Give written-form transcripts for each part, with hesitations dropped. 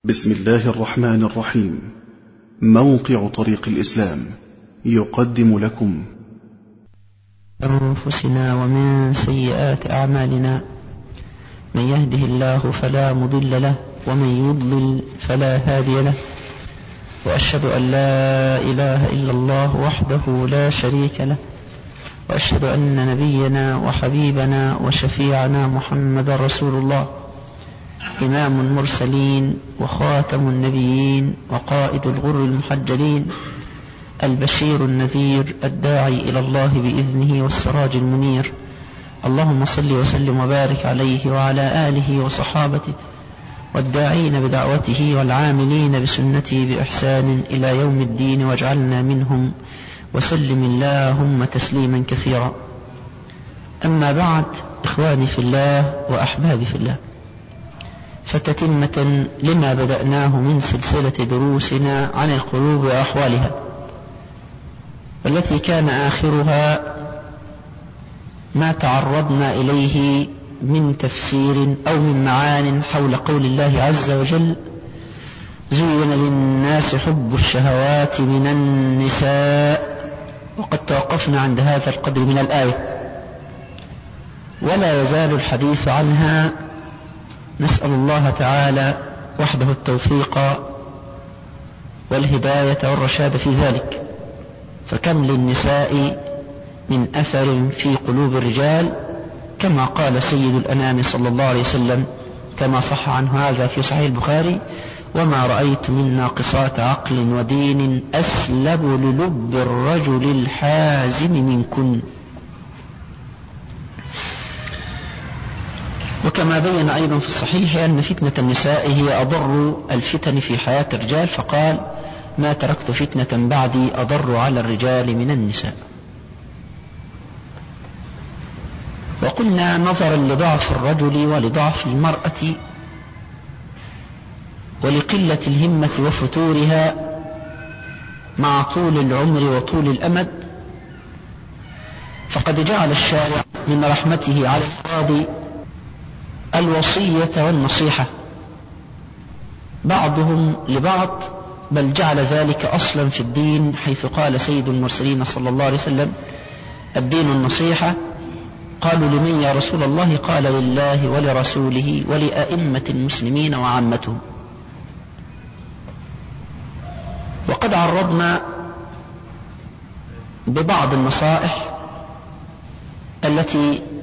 بسم الله الرحمن الرحيم. موقع طريق الإسلام يقدم لكم أنفسنا ومن سيئات أعمالنا، من يهده الله فلا مضل له ومن يضلل فلا هادي له، وأشهد أن لا إله إلا الله وحده لا شريك له، وأشهد أن نبينا وحبيبنا وشفيعنا محمد رسول الله، إمام المرسلين وخاتم النبيين وقائد الغر المحجلين، البشير النذير الداعي إلى الله بإذنه والسراج المنير. اللهم صل وسلم وبارك عليه وعلى آله وصحابته والداعين بدعوته والعاملين بسنته بإحسان إلى يوم الدين، واجعلنا منهم، وسلم اللهم تسليما كثيرا. أما بعد، إخواني في الله وأحبابي في الله، فتتمة لما بدأناه من سلسلة دروسنا عن القلوب وأحوالها، والتي كان آخرها ما تعرضنا إليه من تفسير أو من معان حول قول الله عز وجل: زين للناس حب الشهوات من النساء. وقد توقفنا عند هذا القدر من الآية، ولا يزال الحديث عنها. نسأل الله تعالى وحده التوفيق والهداية والرشاد في ذلك، فكم للنساء من أثر في قلوب الرجال، كما قال سيد الأنام صلى الله عليه وسلم، كما صح عنه هذا في صحيح البخاري: وما رأيت من ناقصات عقل ودين أسلب للب الرجل الحازم منكن. وكما بين أيضا في الصحيح أن فتنة النساء هي أضر الفتن في حياة الرجال، فقال: ما تركت فتنة بعدي أضر على الرجال من النساء. وقلنا نظرا لضعف الرجل ولضعف المرأة ولقلة الهمة وفتورها مع طول العمر وطول الأمد، فقد جعل الشارع من رحمته على الفاضي الوصية والنصيحة بعضهم لبعض، بل جعل ذلك أصلا في الدين، حيث قال سيد المرسلين صلى الله عليه وسلم: الدين النصيحة. قالوا: لمن يا رسول الله؟ قال: لله ولرسوله ولأئمة المسلمين وعامتهم. وقد عرضنا ببعض النصائح التي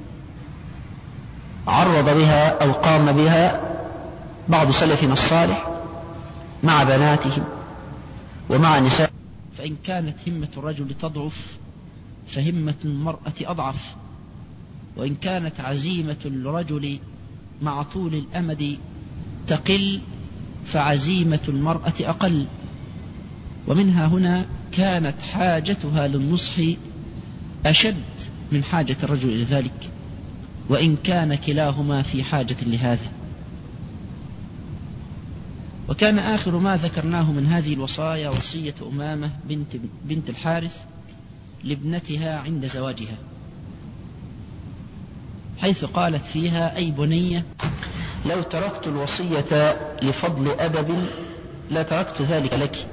عرض بها أو قام بها بعض سلفنا الصالح مع بناتهم ومع نسائهم، فإن كانت همة الرجل تضعف فهمة المرأة أضعف، وإن كانت عزيمة الرجل مع طول الأمد تقل فعزيمة المرأة أقل. ومنها هنا كانت حاجتها للنصح أشد من حاجة الرجل إلى ذلك، وإن كان كلاهما في حاجة لهذا. وكان آخر ما ذكرناه من هذه الوصايا وصية أمامة بنت الحارث لابنتها عند زواجها، حيث قالت فيها: أي بنية، لو تركت الوصية لفضل أدب لتركت ذلك لك،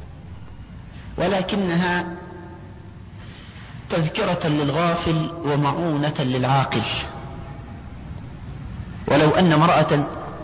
ولكنها تذكرة للغافل ومعونة للعاقل. ولو أن امرأة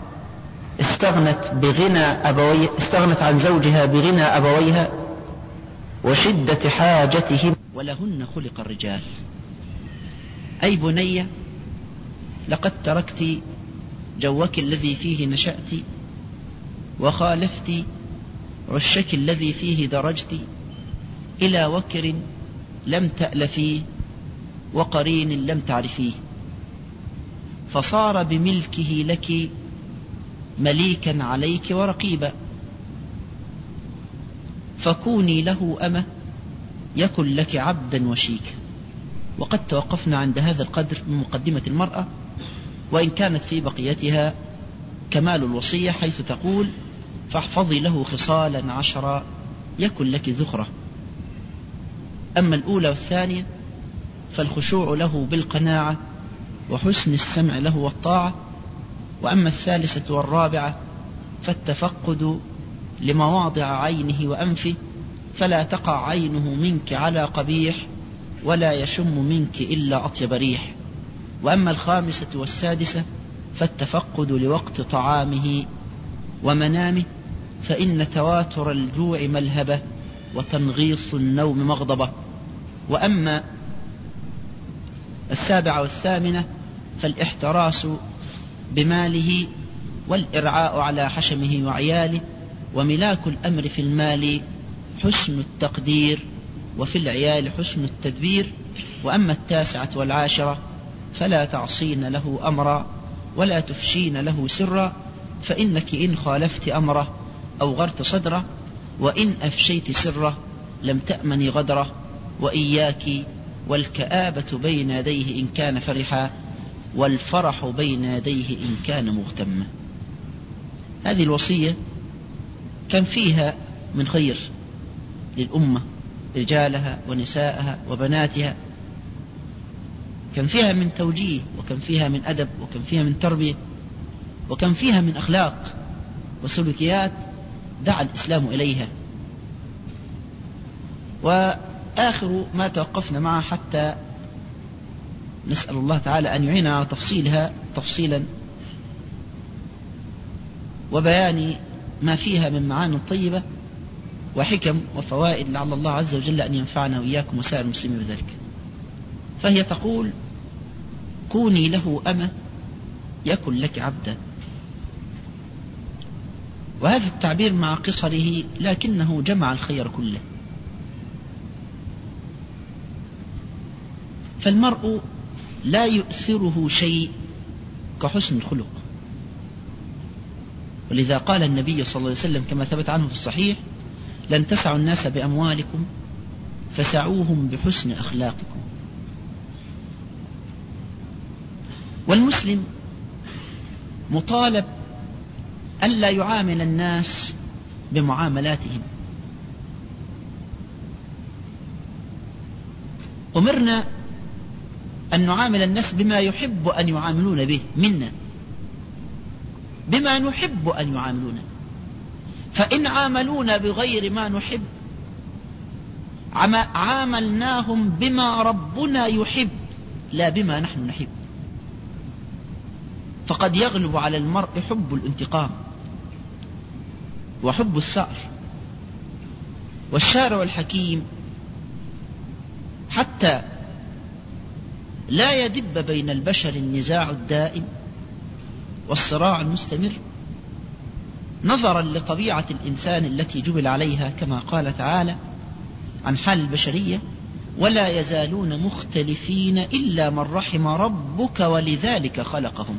استغنت عن زوجها بغنى أبويها وشدة حاجتهم، ولهن خلق الرجال. أي بنية، لقد تركت جوك الذي فيه نشأت، وخالفت عشك الذي فيه درجت، إلى وكر لم تألفيه وقرين لم تعرفيه، فصار بملكه لك مليكا عليك ورقيبا، فكوني له أمة يكن لك عبدا وشيكا. وقد توقفنا عند هذا القدر من مقدمة المرأة، وإن كانت في بقيتها كمال الوصية، حيث تقول: فاحفظي له خصالا 10 يكن لك ذخرة. أما الأولى والثانية فالخشوع له بالقناعة وحسن السمع له والطاعة، وأما الثالثة والرابعة فالتفقد لمواضع عينه وأنفه، فلا تقع عينه منك على قبيح ولا يشم منك إلا أطيب ريح. وأما الخامسة والسادسة فالتفقد لوقت طعامه ومنامه، فإن تواتر الجوع ملهبة وتنغيص النوم مغضبة. وأما السابعة والثامنة فالاحتراس بماله والإرعاء على حشمه وعياله، وملاك الأمر في المال حسن التقدير وفي العيال حسن التدبير. وأما التاسعة والعاشرة فلا تعصين له أمرا ولا تفشين له سرا، فإنك إن خالفت أمره أو غرت صدره، وإن أفشيت سره لم تأمن غدره، وإياك والكآبة بين يديه إن كان فرحا، والفرح بين يديه إن كان مغتما. هذه الوصية كان فيها من خير للأمة، رجالها ونساءها وبناتها، كان فيها من توجيه، وكان فيها من أدب، وكان فيها من تربية، وكان فيها من أخلاق وسلوكيات دعا الإسلام إليها. وآخر ما توقفنا معه حتى نسأل الله تعالى أن يعيننا على تفصيلها تفصيلا وبيان ما فيها من معاني طيبة وحكم وفوائد، لعل الله عز وجل أن ينفعنا وإياكم وسائر المسلمين بذلك. فهي تقول: كوني له أمة يكن لك عبدا. وهذا التعبير مع قصره لكنه جمع الخير كله. فالمرء لا يؤثره شيء كحسن الخلق، ولذا قال النبي صلى الله عليه وسلم كما ثبت عنه في الصحيح: لن تسعوا الناس بأموالكم فسعوهم بحسن أخلاقكم. والمسلم مطالب ألا يعامل الناس بمعاملاتهم. أمرنا أن نعامل الناس بما يحب أن يعاملون به منا، بما نحب أن يعاملون. فإن عاملونا بغير ما نحب عاملناهم بما ربنا يحب لا بما نحن نحب. فقد يغلب على المرء حب الانتقام وحب الثأر. والشارع الحكيم حتى لا يدب بين البشر النزاع الدائم والصراع المستمر، نظرا لطبيعة الإنسان التي جبل عليها، كما قال تعالى عن حال البشرية: ولا يزالون مختلفين إلا من رحم ربك ولذلك خلقهم.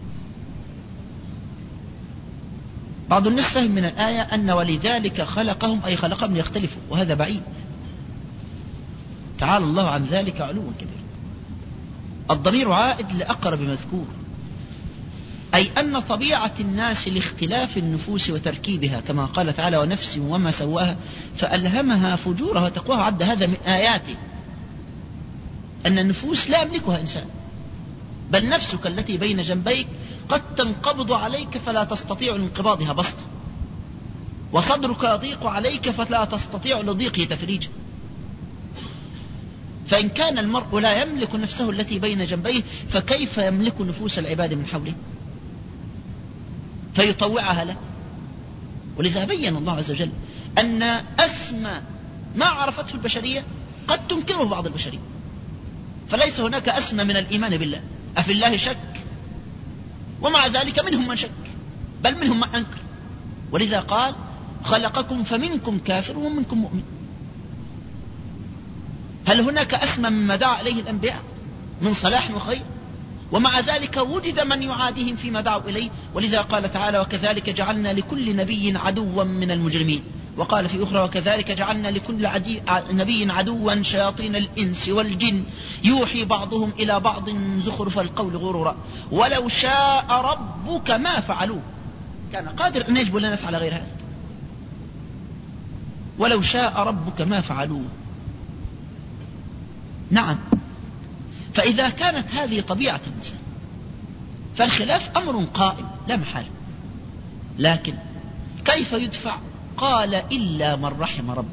بعض الناس فهم من الآية أن ولذلك خلقهم أي خلقهم ليختلفوا، وهذا بعيد، تعالى الله عن ذلك علوا كبيرا. الضمير عائد لأقرب مذكور، أي أن طبيعة الناس لاختلاف النفوس وتركيبها، كما قال تعالى: ونفس وما سواها فألهمها فجورها وتقواها. عد هذا من آياته أن النفوس لا يملكها إنسان، بل نفسك التي بين جنبيك قد تنقبض عليك فلا تستطيع لانقباضها بسطة، وصدرك يضيق عليك فلا تستطيع لضيقه تفريجا. فإن كان المرء لا يملك نفسه التي بين جنبيه فكيف يملك نفوس العباد من حوله فيطوعها له؟ ولذا بين الله عز وجل أن أسمى ما عرفته البشرية قد تنكره بعض البشرية، فليس هناك أسمى من الإيمان بالله. أفي الله شك؟ ومع ذلك منهم من شك، بل منهم من أنكر. ولذا قال: خلقكم فمنكم كافر ومنكم مؤمن. هل هناك أسمى مما دعا إليه الأنبياء من صلاح وخير؟ ومع ذلك وجد من يعاديهم فيما دعوا إليه. ولذا قال تعالى: وكذلك جعلنا لكل نبي عدوا من المجرمين. وقال في أخرى: وكذلك جعلنا لكل نبي عدوا شياطين الإنس والجن يوحي بعضهم إلى بعض زخرف القول غرورا ولو شاء ربك ما فعلوه. كان قادر أن يجبل الناس على غير هذا. ولو شاء ربك ما فعلوه. نعم، فإذا كانت هذه طبيعة الإنسان فالخلاف أمر قائم لا محال. لكن كيف يدفع؟ قال إلا من رحم ربك،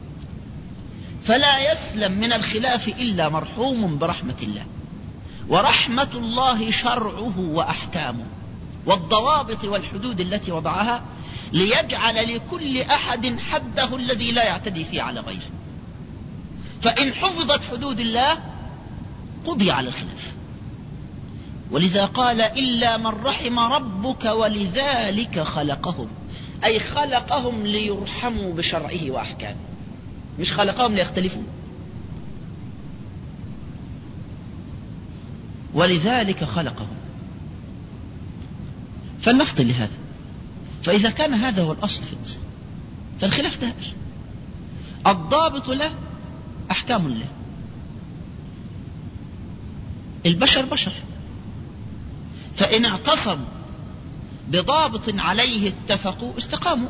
فلا يسلم من الخلاف إلا مرحوم برحمة الله، ورحمة الله شرعه وأحكامه والضوابط والحدود التي وضعها ليجعل لكل أحد حده الذي لا يعتدي فيه على غيره. فإن حفظت حدود الله قضي على الخلاف. ولذا قال إلا من رحم ربك ولذلك خلقهم، أي خلقهم ليرحموا بشرعه وأحكامه، مش خلقهم ليختلفوا. ولذلك خلقهم. فلنفضل لهذا. فإذا كان هذا هو الأصل في الإنسان فالخلاف دائر. الضابط له أحكام الله. البشر بشر، فإن اعتصموا بضابط عليه اتفقوا استقاموا.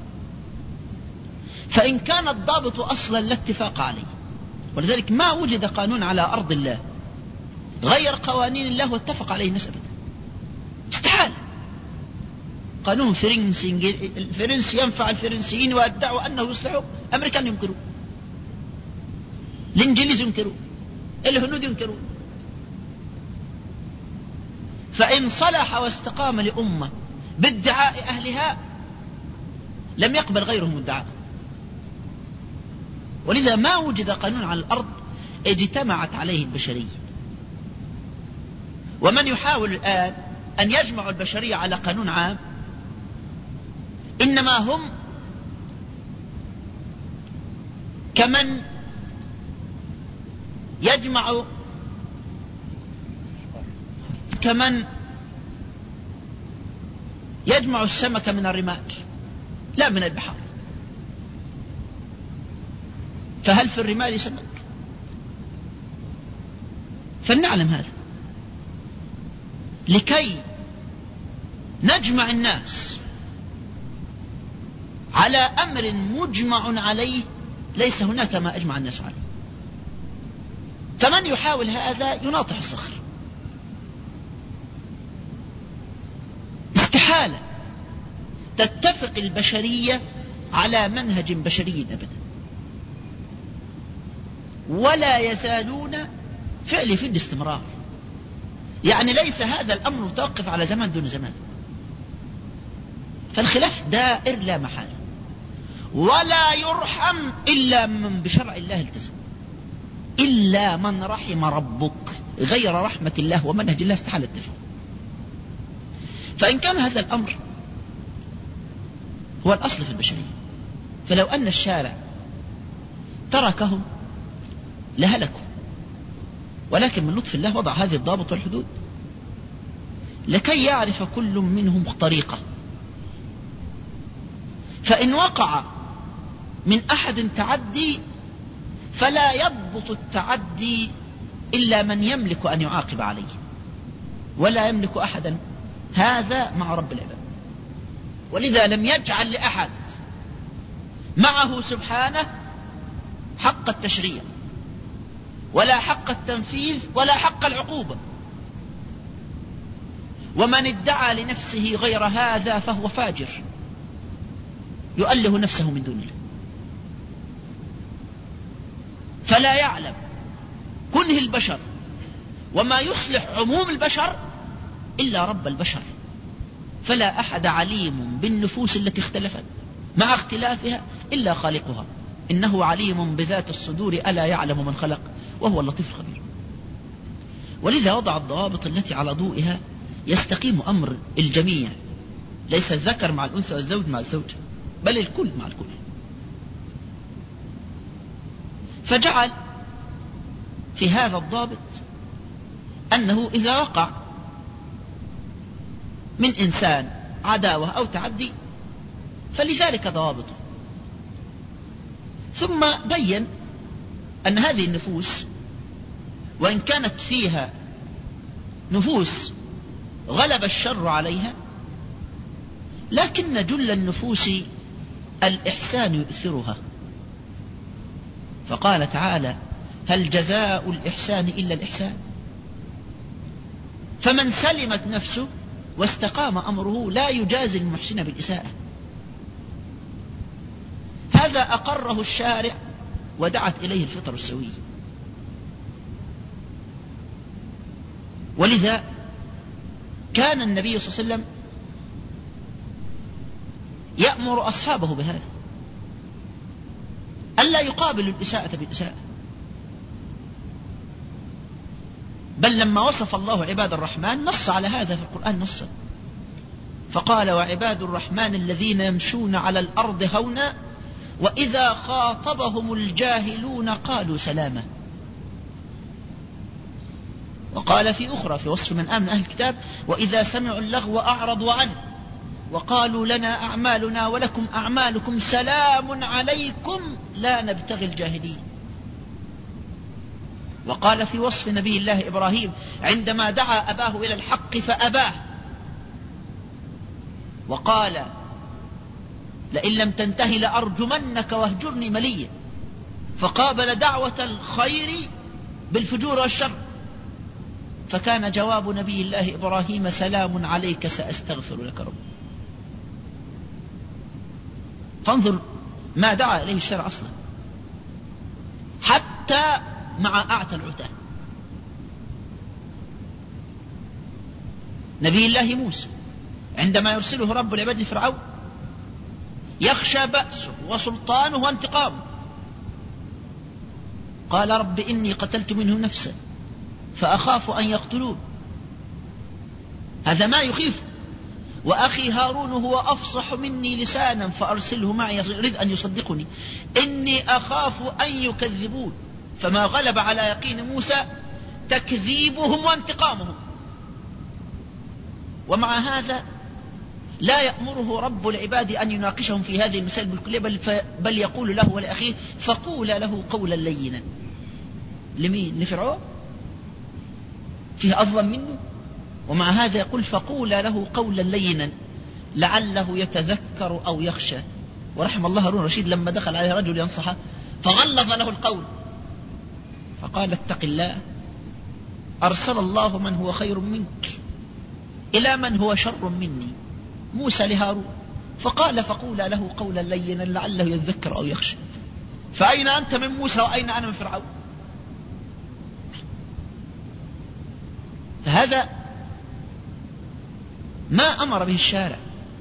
فإن كان الضابط أصلا لا اتفاق عليه، ولذلك ما وجد قانون على أرض الله غير قوانين الله واتفق عليه الناس أبدا، استحال. قانون الفرنسي ينفع الفرنسيين وادعوا أنه يصلحوا، الأمريكان ينكروا، الإنجليز ينكروا، الهنود ينكروا. فإن صلح واستقام لأمة بادعاء أهلها لم يقبل غيرهم الدعاء. ولذا ما وجد قانون على الأرض اجتمعت عليه البشرية. ومن يحاول الآن أن يجمع البشرية على قانون عام إنما هم كمن يجمع السمك من الرمال لا من البحر. فهل في الرمال سمك؟ فلنعلم هذا لكي نجمع الناس على أمر مجمع عليه ليس هناك ما أجمع الناس عليه. فمن يحاول هذا يناطح الصخر. استحالة تتفق البشرية على منهج بشري أبدا، ولا يزالون فعل في الاستمرار. يعني ليس هذا الأمر متوقف على زمان دون زمان، فالخلاف دائر لا محالة. ولا يرحم إلا من بشرع الله التزم، إلا من رحم ربك، غير رحمة الله ومنهج الله استحال التفهم. فإن كان هذا الأمر هو الأصل في البشرية، فلو أن الشارع تركهم لهلكوا، ولكن من لطف الله وضع هذه الضابط والحدود لكي يعرف كل منهم طريقة. فإن وقع من أحد تعدي فلا يضبط التعدي إلا من يملك أن يعاقب عليه، ولا يملك أحدا هذا مع رب العباد. ولذا لم يجعل لأحد معه سبحانه حق التشريع ولا حق التنفيذ ولا حق العقوبة. ومن ادعى لنفسه غير هذا فهو فاجر يؤله نفسه من دون الله. فلا يعلم كنه البشر وما يصلح عموم البشر إلا رب البشر. فلا أحد عليم بالنفوس التي اختلفت مع اختلافها إلا خالقها، إنه عليم بذات الصدور ألا يعلم من خلق وهو اللطيف الخبير. ولذا وضع الضوابط التي على ضوئها يستقيم أمر الجميع، ليس الذكر مع الأنثى والزوج مع الزوج، بل الكل مع الكل. فجعل في هذا الضابط أنه إذا وقع من إنسان عداوة أو تعدي فلذلك ضوابطه. ثم بين أن هذه النفوس وإن كانت فيها نفوس غلب الشر عليها، لكن جل النفوس الإحسان يؤثرها. فقال تعالى: هل جزاء الإحسان إلا الإحسان؟ فمن سلمت نفسه واستقام أمره لا يجازي المحسن بالإساءة. هذا أقره الشارع ودعت إليه الفطر السوي. ولذا كان النبي صلى الله عليه وسلم يأمر أصحابه بهذا، ألا يقابل الإساءة بالإساءة. بل لما وصف الله عباد الرحمن نص على هذا في القرآن نصا، فقال: وعباد الرحمن الذين يمشون على الأرض هونا وإذا خاطبهم الجاهلون قالوا سلاما. وقال في أخرى في وصف من آمن أهل الكتاب: وإذا سمعوا اللغو أعرضوا عنه وقالوا لنا أعمالنا ولكم أعمالكم سلام عليكم لا نبتغي الجاهلين. وقال في وصف نبي الله إبراهيم عندما دعا أباه إلى الحق فأباه، وقال: لئن لم تنتهي لأرجمنك واهجرني مليا، فقابل دعوة الخير بالفجور والشر، فكان جواب نبي الله إبراهيم: سلام عليك سأستغفر لك ربي. فانظر ما دعا إليه الشرع أصلا، حتى مع أعتى العتاة. نبي الله موسى عندما يرسله رب العباد لفرعون يخشى بأسه وسلطانه وانتقامه، قال: رب إني قتلت منه نفسا فأخاف أن يقتلون. هذا ما يخيف. وأخي هارون هو أفصح مني لسانا فأرسله معي يريد أن يصدقني إني أخاف أن يكذبون. فما غلب على يقين موسى تكذيبهم وانتقامهم. ومع هذا لا يأمره رب العباد أن يناقشهم في هذه المسائل بالكلية، بل يقول له ولأخيه: فقولا له قولا لينا. لمين؟ لفرعون؟ فيه أظلم منه؟ ومع هذا يقول: فقولا له قولا لينا لعله يتذكر أو يخشى. ورحم الله هارون الرشيد لما دخل عليه رجل ينصحه فغلظ له القول فقال: اتق الله، أرسل الله من هو خير منك إلى من هو شر مني، موسى لهارون. فقال: فقولا له قولا لينا لعله يتذكر أو يخشى. فأين أنت من موسى وأين أنا من فرعون؟ فهذا ما أمر به الشارع،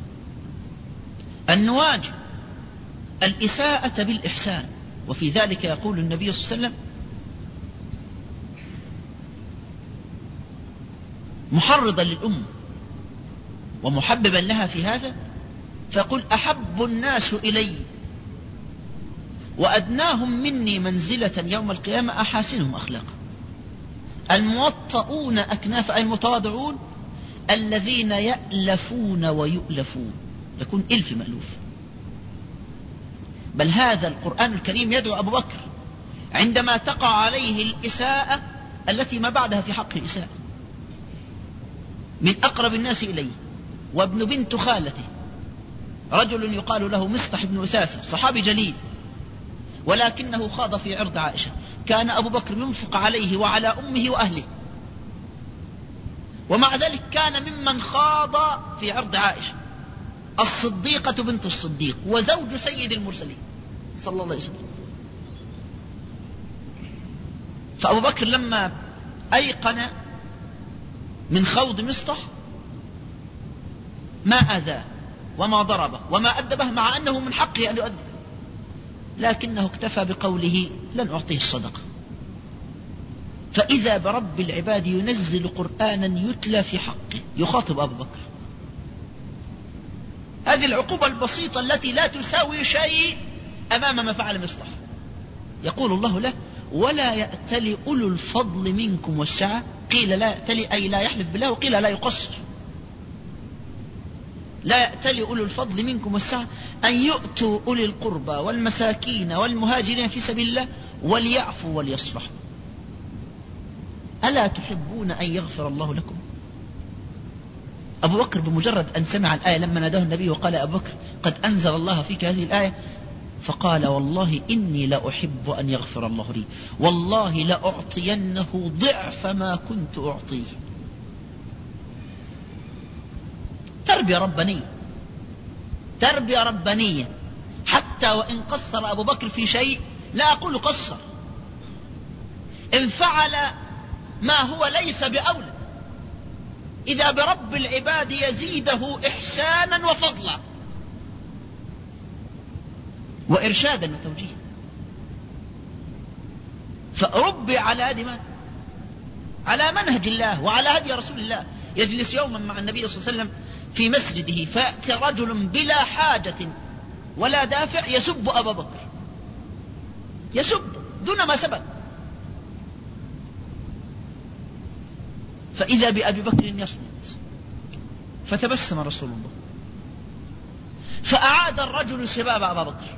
أن نواجه الإساءة بالإحسان. وفي ذلك يقول النبي صلى الله عليه وسلم محرضا للأمة ومحببا لها في هذا، فيقول: أحب الناس إلي وأدناهم مني منزلة يوم القيامة أحاسنهم أخلاقا. الموطؤون أكناف، أي المتواضعون الذين يألفون ويؤلفون، يكون إلف مألوف. بل هذا القرآن الكريم يدعو أبو بكر عندما تقع عليه الإساءة التي ما بعدها في حق الإساءة من أقرب الناس إليه وابن بنت خالته، رجل يقال له مصطح بن أثاثة، صحابي جليل، ولكنه خاض في عرض عائشة. كان أبو بكر ينفق عليه وعلى أمه وأهله، ومع ذلك كان ممن خاض في عرض عائشة الصديقة بنت الصديق وزوج سيد المرسلين صلى الله عليه وسلم. فأبو بكر لما أيقن من خوض مصطح ما أذاه وما ضربه وما أدبه، مع أنه من حقه أن يؤدب، لكنه اكتفى بقوله: لن أعطيه الصدقة. فإذا برب العباد ينزل قرآنا يتلى في حقه يخاطب أبو بكر. هذه العقوبة البسيطة التي لا تساوي شيء أمام ما فعل مصطح. يقول الله له: ولا يأتل أولو الفضل منكم والسعة. قيل لا يأتل أي لا يحلف بالله، وقيل لا يقصر. لا يأتل أولو الفضل منكم والسعة أن يؤتوا أولي القربى والمساكين والمهاجرين في سبيل الله وليعفوا وليصفحوا. ألا تحبون أن يغفر الله لكم؟ أبو بكر بمجرد أن سمع الآية لما ناداه النبي وقال: أبو بكر قد أنزل الله فيك هذه الآية، فقال: والله إني لأحب أن يغفر الله لي، والله لأعطينه ضعف ما كنت أعطيه. تربية ربانية. حتى وإن قصر أبو بكر في شيء لا أقول قصر، إن فعل ما هو ليس بأولى إذا برب العباد يزيده إحسانا وفضلا وإرشادا وتوجيها. فربي على منهج الله وعلى هدي رسول الله. يجلس يوما مع النبي صلى الله عليه وسلم في مسجده، فيأتي رجل بلا حاجة ولا دافع يسب أبا بكر، يسب دون ما سبب، فإذا بأبي بكر يصمت، فتبسم رسول الله فأعاد الرجل سباب أبا بكر،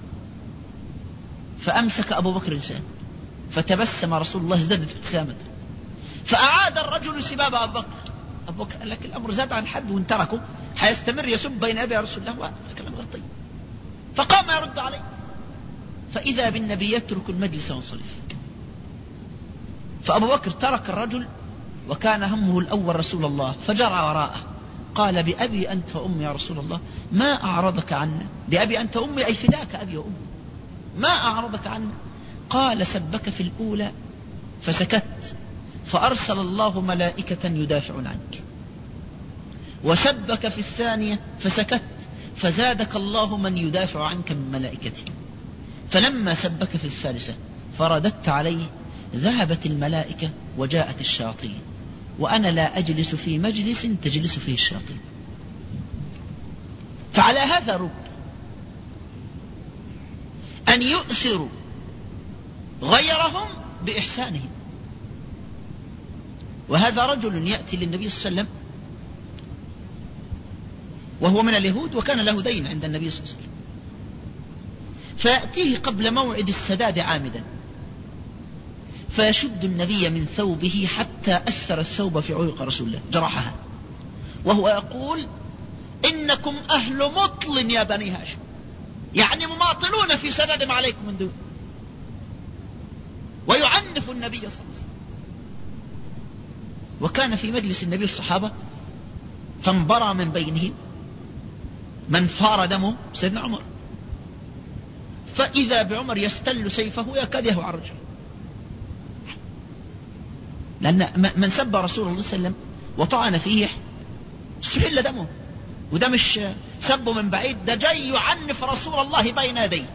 فأمسك أبو بكر لسانه، فتبسم رسول الله ازدادت ابتسامته، فأعاد الرجل سباب أبو بكر. أبو بكر قال لك الأمر زاد عن حد وان تركه حيستمر يسب بين يدي رسول الله، وهذا كلام غير طيب. فقام يرد عليه، فإذا بالنبي يترك المجلس وانصرف. فأبو بكر ترك الرجل وكان همه الأول رسول الله، فجرى وراءه قال: بأبي أنت وأمي يا رسول الله ما أعرضك عنا. بأبي أنت وأمي أي فداك أبي وأمي، ما أعرضك عنا. قال: سبك في الأولى فسكت، فأرسل الله ملائكة يدافعون عنك، وسبك في الثانية فسكت، فزادك الله من يدافع عنك من ملائكته، فلما سبك في الثالثة فرددت عليه ذهبت الملائكة وجاءت الشياطين، وأنا لا أجلس في مجلس تجلس فيه الشياطين. فعلى هذا رب أن يؤثروا غيرهم بإحسانهم. وهذا رجل يأتي للنبي صلى الله عليه وسلم وهو من اليهود، وكان له دين عند النبي صلى الله عليه وسلم، فيأتيه قبل موعد السداد عامدا، فيشد النبي من ثوبه حتى أثر الثوب في عنق رسول الله جرحها، وهو يقول: إنكم أهل مطل يا بني هاشم، يعني مماطلون في سدادهم عليكم من دون، ويعنف النبي صلى الله عليه وسلم. وكان في مجلس النبي الصحابة، فانبرى من بينهم من فار دمه سيدنا عمر، فإذا بعمر يستل سيفه يكاد يهوى الرجل، لأن من سب رسول الله صلى الله عليه وسلم وطعن فيه استحل دمه، وده مش سبه من بعيد، ده جاي يعنف رسول الله بين يديه،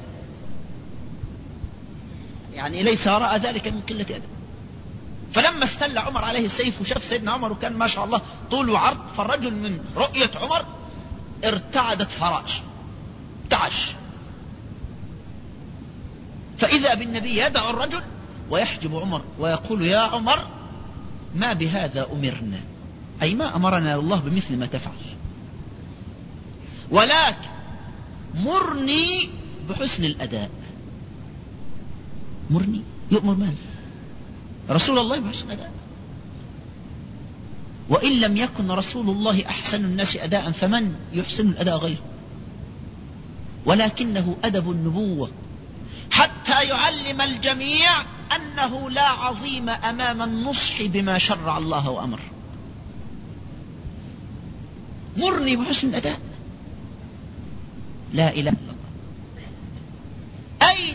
يعني ليس وراء ذلك من قلة أدب. فلما استل عمر عليه السيف وشاف سيدنا عمر وكان ما شاء الله طول وعرض، فالرجل من رؤية عمر ارتعدت فراش تعش، فإذا بالنبي يدعو الرجل ويحجب عمر ويقول: يا عمر ما بهذا أمرنا، أي ما أمرنا الله بمثل ما تفعل، ولكن مرني بحسن الأداء. مرني يؤمر من؟ رسول الله بحسن الأداء، وإن لم يكن رسول الله أحسن الناس أداء فمن يحسن الأداء غيره؟ ولكنه أدب النبوة حتى يعلم الجميع أنه لا عظيم أمام النصح بما شرع الله وأمر. مرني بحسن الأداء، لا إله إلا الله. أين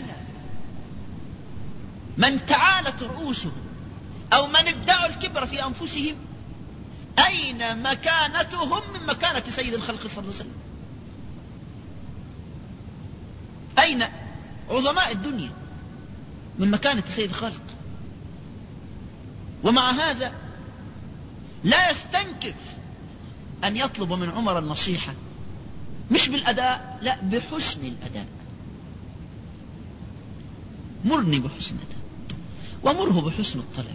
من تعالت رؤوسهم أو من ادعوا الكبر في أنفسهم؟ أين مكانتهم من مكانة سيد الخلق صلى الله عليه وسلم؟ أين عظماء الدنيا من مكانة سيد الخلق؟ ومع هذا لا يستنكف أن يطلب من عمر النصيحة، مش بالأداء، لا بحسن الأداء. مرني بحسن الأداء ومره بحسن الطلب.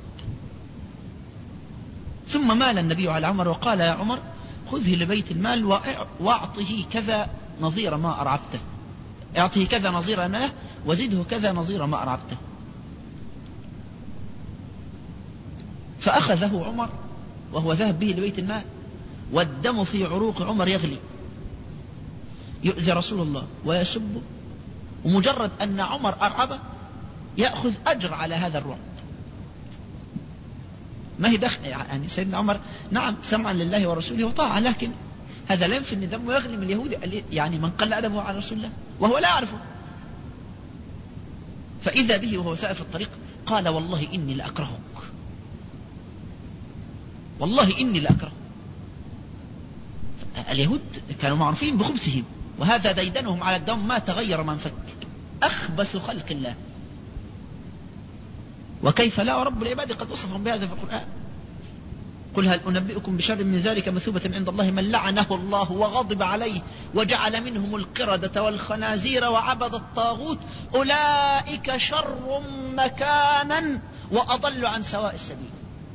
ثم مال النبي على عمر وقال: يا عمر خذه لبيت المال واعطه كذا نظير ما أرعبته، اعطه كذا نظير ما وزده كذا نظير ما أرعبته. فأخذه عمر وهو ذهب به لبيت المال، والدم في عروق عمر يغلي، يؤذي رسول الله ويسبه، ومجرد أن عمر أرعبه يأخذ أجر على هذا الرعب. ما هي دخل يعني سيدنا عمر نعم سمعا لله ورسوله وطاعة، لكن هذا لا ينفي أن ذنبه يغني من اليهود، يعني من قل أدبه على رسول الله وهو لا يعرفه. فإذا به وهو سائر في الطريق قال والله إني لأكرهك، والله إني لأكرهك. اليهود كانوا معروفين بخبثهم، وهذا ديدنهم على الدوام ما تغير من فك، أخبث خلق الله. وكيف لا، ورب العباد قد وصفهم بهذا في القرآن. قل هل أنبئكم بشر من ذلك مثوبة عند الله من لعنه الله وغضب عليه وجعل منهم القردة والخنازير وعبد الطاغوت أولئك شر مكانا وأضل عن سواء السبيل.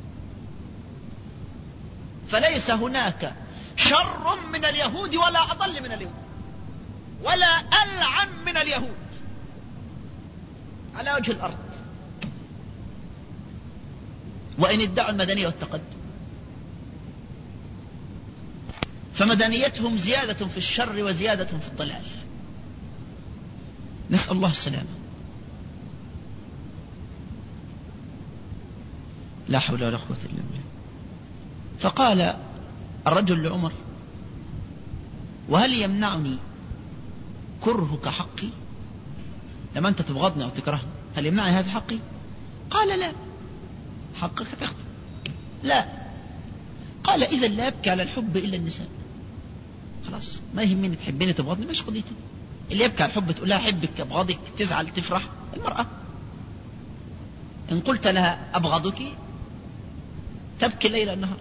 فليس هناك شر من اليهود ولا أضل من اليهود ولا ألعن من اليهود على وجه الأرض، وإن ادعوا المدنية والتقدم. فمدنيتهم زيادة في الشر وزيادة في الضلال، نسأل الله السلامة. لا حول ولا قوة إلا بالله. فقال الرجل لعمر وهل يمنعني كرهك حقي؟ لما أنت تبغضني أو تكرهني هل يمنعني هذا حقي؟ قال لا، حقك تأخذ. لا. قال إذا لا يبكي على الحب إلا النساء. خلاص ما يهمني تحبيني تبغضني، مش قضيتي. اللي يبكي على الحب تقول لها أحبك أبغضك تزعل تفرح المرأة. إن قلت لها أبغضك تبكي الليل النهار.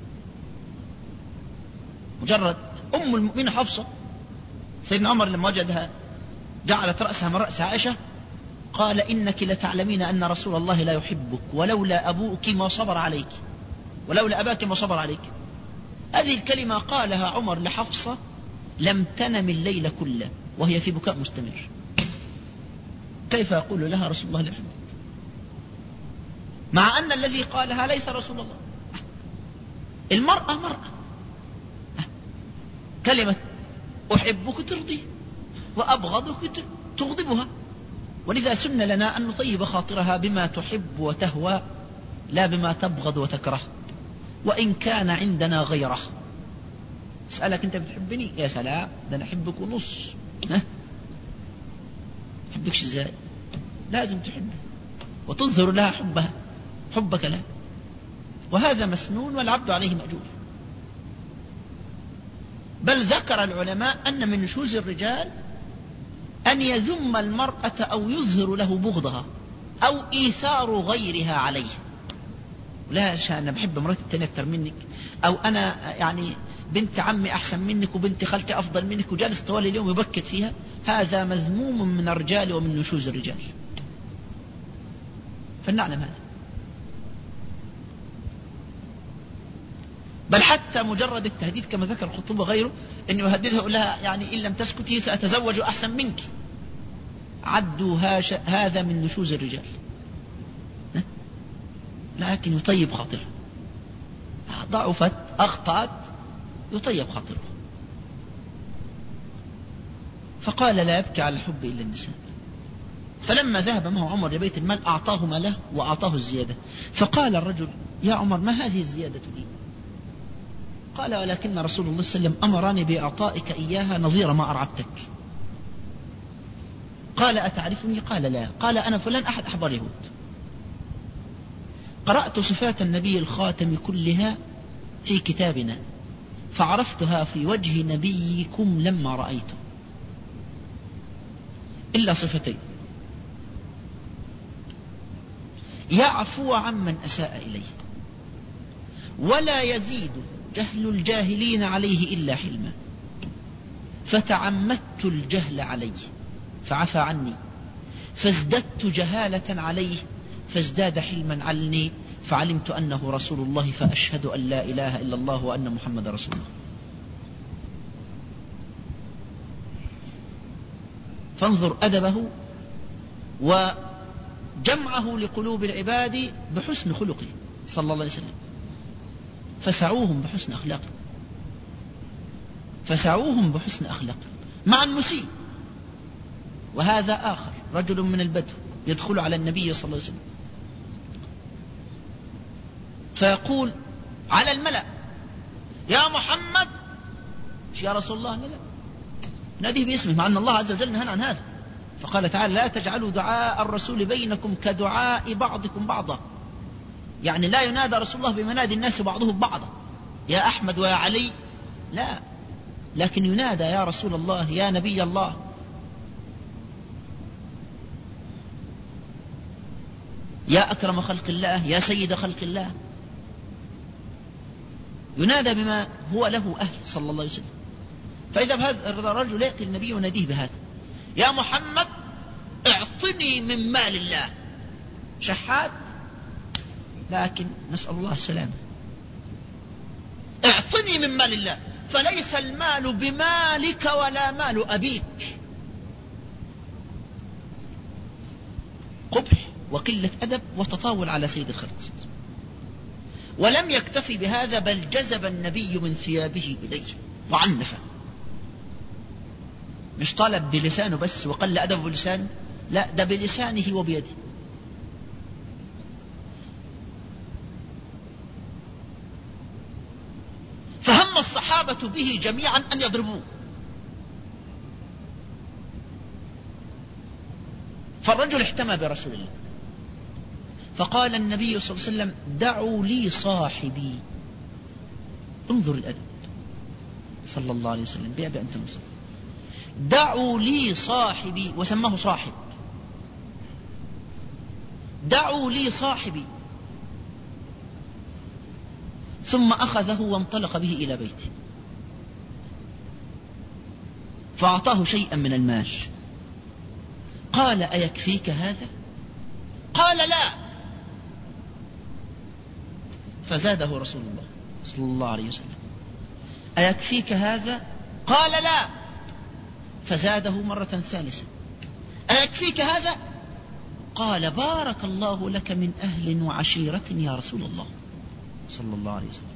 مجرد أم المؤمنة حفصة سيدنا عمر لما وجدها جعلت رأسها من رأس عائشة قال إنك لتعلمين أن رسول الله لا يحبك ولولا أبوك ما صبر عليك، ولولا أباك ما صبر عليك. هذه الكلمة قالها عمر لحفصة لم تنم الليل كله وهي في بكاء مستمر. كيف يقول لها رسول الله لا يحبك مع أن الذي قالها ليس رسول الله؟ المرأة مرأة، كلمة أحبك ترضي وأبغضك تغضبها. ولذا سن لنا أن نطيب خاطرها بما تحب وتهوى لا بما تبغض وتكره، وإن كان عندنا غيره. اسألك أنت بتحبني؟ يا سلام، ده أنا أحبك ونص. أحبكش إزاي؟ لازم تحبه وتظهر لها حبها، حبك لها، وهذا مسنون والعبد عليه مأجور. بل ذكر العلماء أن من نشوز الرجال أن يذم المرأة أو يظهر له بغضها أو إيثار غيرها عليه. لا شأن أنا بحب مراتي التانية أكتر منك، أو أنا يعني بنت عمي أحسن منك وبنت خالتي أفضل منك، وجالس طوال اليوم يبكت فيها. هذا مذموم من الرجال ومن نشوز الرجال، فلنعلم هذا. بل حتى مجرد التهديد كما ذكر الخطيب وغيره أن يهددها يقول لها يعني إن لم تسكتي سأتزوج أحسن منك، عدوا هذا من نشوز الرجال. لكن يطيب خاطره، ضعفت أخطأت يطيب خاطره. فقال لا يبكي على الحب إلا النساء. فلما ذهب معه عمر لبيت المال أعطاه ماله وأعطاه الزيادة. فقال الرجل يا عمر ما هذه الزيادة لي؟ قال ولكن رسول الله صلى الله عليه وسلم أمرني بإعطائك إياها نظير ما أرعبتك. قال أتعرفني؟ قال لا. قال أنا فلان أحد أحبار اليهود، قرأت صفات النبي الخاتم كلها في كتابنا فعرفتها في وجه نبيكم لما رأيته إلا صفتين: يعفو عمن أساء إليه ولا يزيد جهل الجاهلين عليه إلا حلما، فتعمدت الجهل عليه فعفى عني، فازددت جهالة عليه فازداد حلما عني، فعلمت أنه رسول الله فأشهد أن لا إله إلا الله وأن محمد رسول الله. فانظر أدبه وجمعه لقلوب العباد بحسن خلقه صلى الله عليه وسلم. فسعوهم بحسن أخلاقه، فسعوهم بحسن أخلاقه مع المسيء. وهذا آخر رجل من البدو يدخل على النبي صلى الله عليه وسلم فيقول على الملأ: يا محمد يا رسول الله؟ لا، ناديه باسمه، مع أن الله عز وجل نهى عن هذا. فقال تعالى: لا تجعلوا دعاء الرسول بينكم كدعاء بعضكم بعضا. يعني لا ينادى رسول الله بمنادي الناس بعضهم بعضا، يا أحمد ويا علي، لا، لكن ينادى يا رسول الله، يا نبي الله. يا أكرم خلق الله، يا سيد خلق الله. ينادى بما هو له أهل صلى الله عليه وسلم. فإذا هذا الرجل يأتي النبي وناديه بهذا: يا محمد اعطني من مال الله. شحات، لكن نسأل الله السلامة. اعطني من مال الله، فليس المال بمالك ولا مال أبيك. قبح وقلة أدب وتطاول على سيد الخلق. ولم يكتفي بهذا، بل جذب النبي من ثيابه إليه وعنفه. مش طالب بلسانه بس وقل أدبه بلسانه، لا، ده بلسانه وبيده. فهم الصحابة به جميعا أن يضربوه. فالرجل احتمى برسول الله، فقال النبي صلى الله عليه وسلم: دعوا لي صاحبي. انظر الأدب صلى الله عليه وسلم، بيع بأنت مسلم. دعوا لي صاحبي، وسماه صاحب. دعوا لي صاحبي. ثم أخذه وانطلق به إلى بيته، فأعطاه شيئا من المال. قال: أيكفيك هذا؟ قال: لا. فزاده رسول الله صلى الله عليه وسلم: أيكفيك هذا؟ قال: لا. فزاده مرة ثالثة: أيكفيك هذا؟ قال: بارك الله لك من أهل وعشيرة يا رسول الله صلى الله عليه وسلم.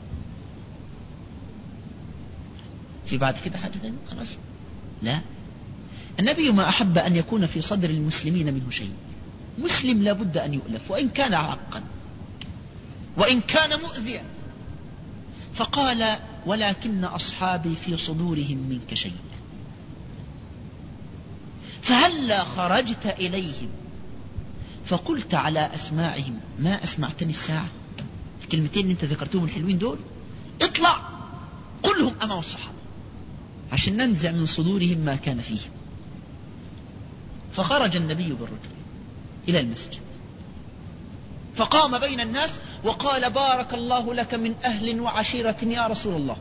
في بعد كده حاجة ثانية؟ خلاص، لا. النبي ما أحب أن يكون في صدر المسلمين منه شيء. مسلم لا بد أن يؤلف، وإن كان عاقا وإن كان مؤذيا. فقال: ولكن أصحابي في صدورهم منك شيء، فهلا خرجت إليهم فقلت على أسماعهم ما أسمعتني الساعة. الكلمتين أنت ذكرتهم الحلوين دول، اطلع قلهم أمام الصحابة عشان ننزع من صدورهم ما كان فيهم. فخرج النبي بالرجل إلى المسجد، فقام بين الناس وقال: بارك الله لك من أهل وعشيرة يا رسول الله.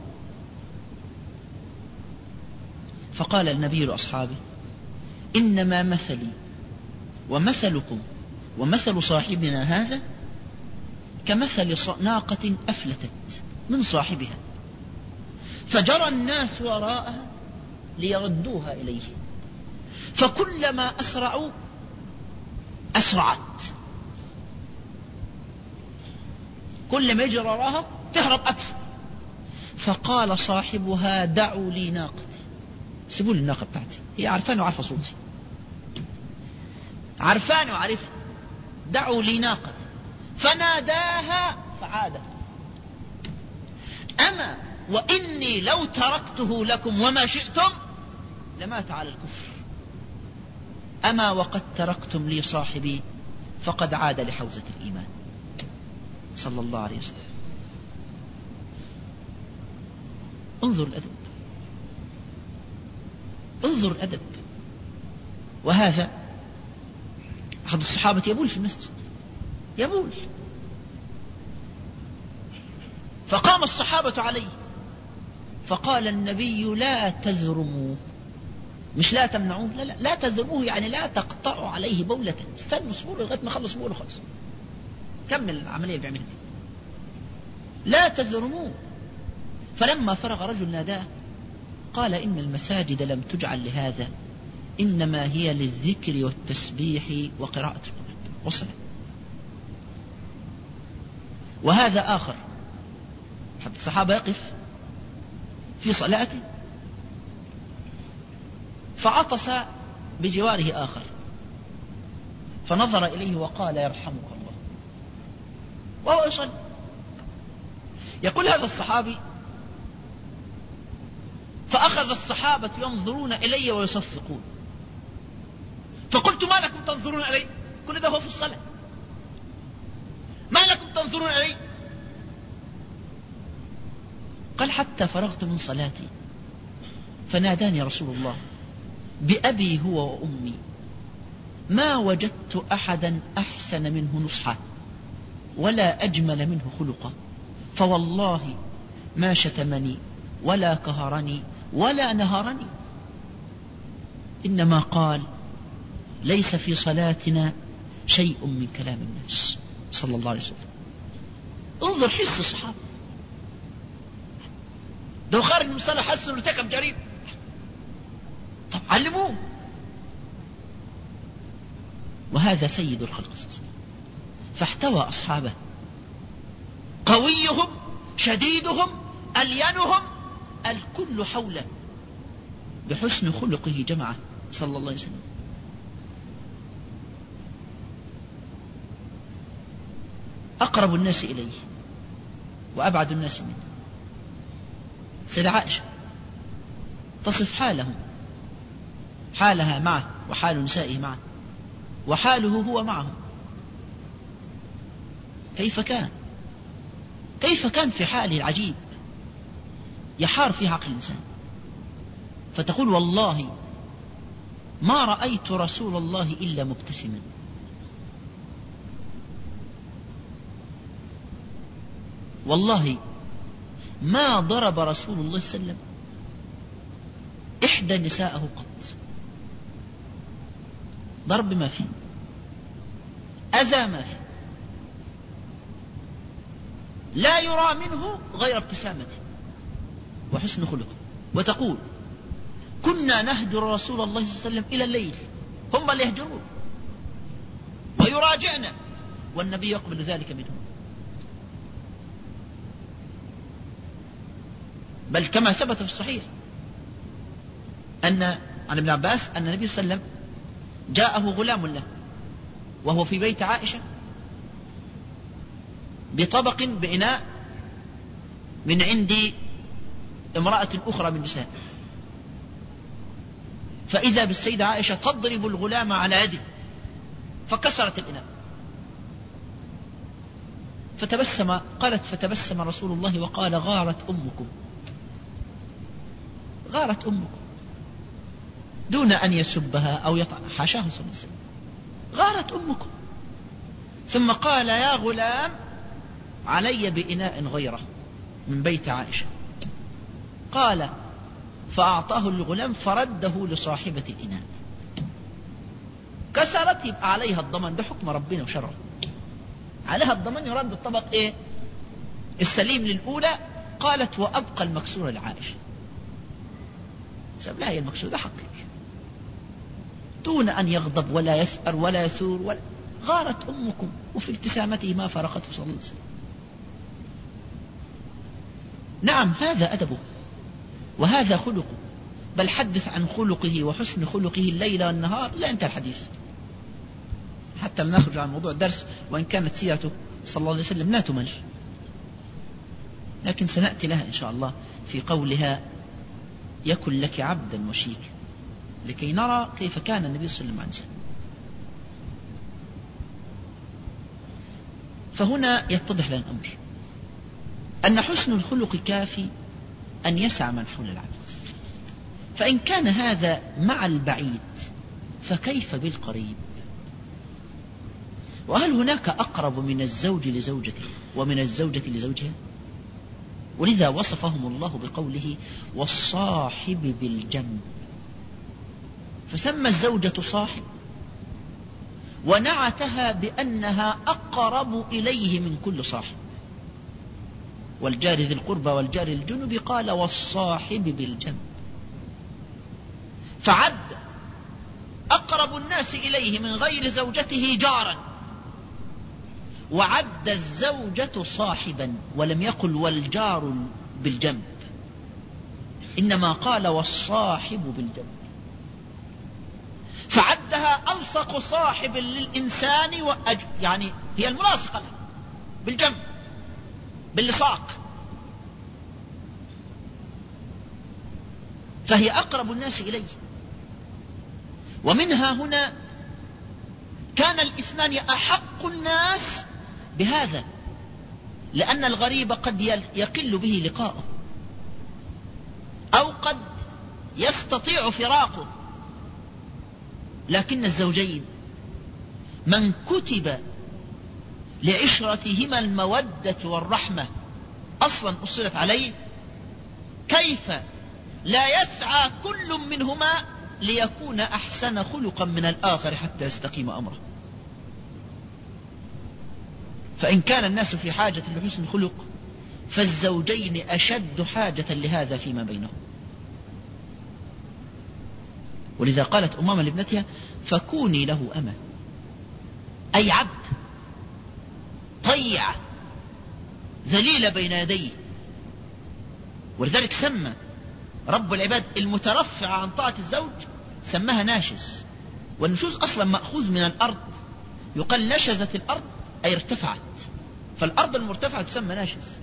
فقال النبي لأصحابه: إنما مثلي ومثلكم ومثل صاحبنا هذا كمثل ناقة أفلتت من صاحبها، فجرى الناس وراءها ليردوها إليه، فكلما أسرعوا أسرعت، كل ما يجري وراها تهرب أكثر. فقال صاحبها: دعوا لي ناقتي، سيبوا لي الناقة بتاعتي، هي عرفاني وعارفة صوتي، عرفاني وعارفة، دعوا لي ناقتي. فناداها فعادت. أما وإني لو تركته لكم وما شئتم لمات على الكفر، أما وقد تركتم لي صاحبي فقد عاد لحوزة الإيمان صلى الله عليه وسلم. انظر الأدب، انظر الأدب. وهذا أحد الصحابة يبول في المسجد، يبول. فقام الصحابة عليه، فقال النبي: لا تذرموا، مش لا تمنعوه، لا لا، لا تذرموه، يعني لا تقطعوا عليه بولة، استنوا اصبروا لغاية ما خلص بوله خلص، كمل العملية بيعملها دي، لا تذرموه. فلما فرغ رجل ناداه قال: إن المساجد لم تجعل لهذا، إنما هي للذكر والتسبيح وقراءة القرآن والصلاة. وهذا آخر، حتى الصحابة يقف في صلاته فعطس بجواره آخر، فنظر إليه وقال: يرحمك الله، وهو يصلي. يقول هذا الصحابي: فأخذ الصحابة ينظرون إلي ويصفقون، فقلت: ما لكم تنظرون إلي؟ كل ده هو في الصلاة. ما لكم تنظرون إلي؟ قال: حتى فرغت من صلاتي فناداني رسول الله بأبي هو وأمي، ما وجدت أحدا أحسن منه نصحا ولا أجمل منه خلقا، فوالله ما شتمني ولا كهرني ولا نهرني، إنما قال: ليس في صلاتنا شيء من كلام الناس، صلى الله عليه وسلم. انظر حس الصحابة، لو خارج من الصلاة حس انه ارتكب جريمة، طب علموه. وهذا سيد الخلق، فاحتوى أصحابه، قويهم شديدهم ألينهم الكل حوله، بحسن خلقه جمعه صلى الله عليه وسلم. أقرب الناس إليه وأبعد الناس منه سيدة عائشة تصف حالهم، حالها معه وحال نسائه معه وحاله هو معهم. كيف كان في حاله العجيب يحار فيه عقل الإنسان، فتقول: والله ما رأيت رسول الله إلا مبتسما. والله ما ضرب رسول الله صلى الله عليه وسلم إحدى نساءه قط، ضرب ما فيه، أذى ما فيه، لا يرى منه غير ابتسامته وحسن خلقه. وتقول: كنا نهجر رسول الله صلى الله عليه وسلم إلى الليل، هم اللي يهجرون ويراجعنا والنبي يقبل ذلك منهم. بل كما ثبت في الصحيح عن ابن عباس أن النبي صلى الله عليه وسلم جاءه غلام له وهو في بيت عائشة بطبق بإناء من عند امرأة أخرى من نساء، فإذا بالسيدة عائشة تضرب الغلام على يده فكسرت الإناء، فتبسم رسول الله وقال: غارت أمكم، غارت أمكم، دون أن يسبها أو يطعن، حاشاه صلى الله عليه وسلم، غارت أمكم. ثم قال: يا غلام علي بإناء غيره من بيت عائشة. قال: فأعطاه الغلام فرده لصاحبة الإناء، كسرت يبقى عليها الضمن، ده حكم ربنا وشرعه، عليها الضمن، يرد الطبق السليم للأولى. قالت: وأبقى المكسور لعائشة، سب لها هي المكسور، ده حقك، دون أن يغضب ولا يثأر ولا يثور ولا. غارت أمكم، وفي ابتسامته ما فرقته صلى الله عليه وسلم. نعم، هذا أدبه وهذا خلقه، بل حدث عن خلقه وحسن خلقه الليل والنهار لا انتهى الحديث، حتى لا نخرج عن موضوع الدرس، وإن كانت سيرته صلى الله عليه وسلم لا تمل، لكن سنأتي لها إن شاء الله في قولها: يكن لك عبدا وشيكا، لكي نرى كيف كان النبي صلى الله عليه وسلم. فهنا يتضح لنا الأمر أن حسن الخلق كافي أن يسع من حول العبد، فإن كان هذا مع البعيد فكيف بالقريب؟ وهل هناك أقرب من الزوج لزوجته ومن الزوجة لزوجها؟ ولذا وصفهم الله بقوله: والصاحب بالجنب، فسمى الزوجة صاحب ونعتها بأنها أقرب إليه من كل صاحب، والجار ذي القربى والجار الجنب قال: والصاحب بالجنب، فعد أقرب الناس إليه من غير زوجته جارا، وعد الزوجة صاحبا، ولم يقل والجار بالجنب، إنما قال والصاحب بالجنب، فعدها ألصق صاحب للإنسان يعني هي الملاصقة له بالجنب باللصاق. فهي أقرب الناس إليه. ومنها هنا كان الاثنان أحق الناس بهذا، لأن الغريب قد يقل به لقاؤه أو قد يستطيع فراقه، لكن الزوجين من كتب لعشرتهما المودة والرحمة أصلا أصلت عليه، كيف لا يسعى كل منهما ليكون أحسن خلقا من الآخر حتى يستقيم أمره؟ فإن كان الناس في حاجة لحسن الخلق فالزوجين أشد حاجة لهذا فيما بينهم. ولذا قالت أمامة لابنتها: فكوني له أمة، أي عبد طيعة ذليلة بين يديه. ولذلك سمى رب العباد المترفع عن طاعة الزوج سماها ناشز، والنشوز أصلا مأخوذ من الأرض، يقال نشزت الأرض أي ارتفعت، فالأرض المرتفعة تسمى ناشز.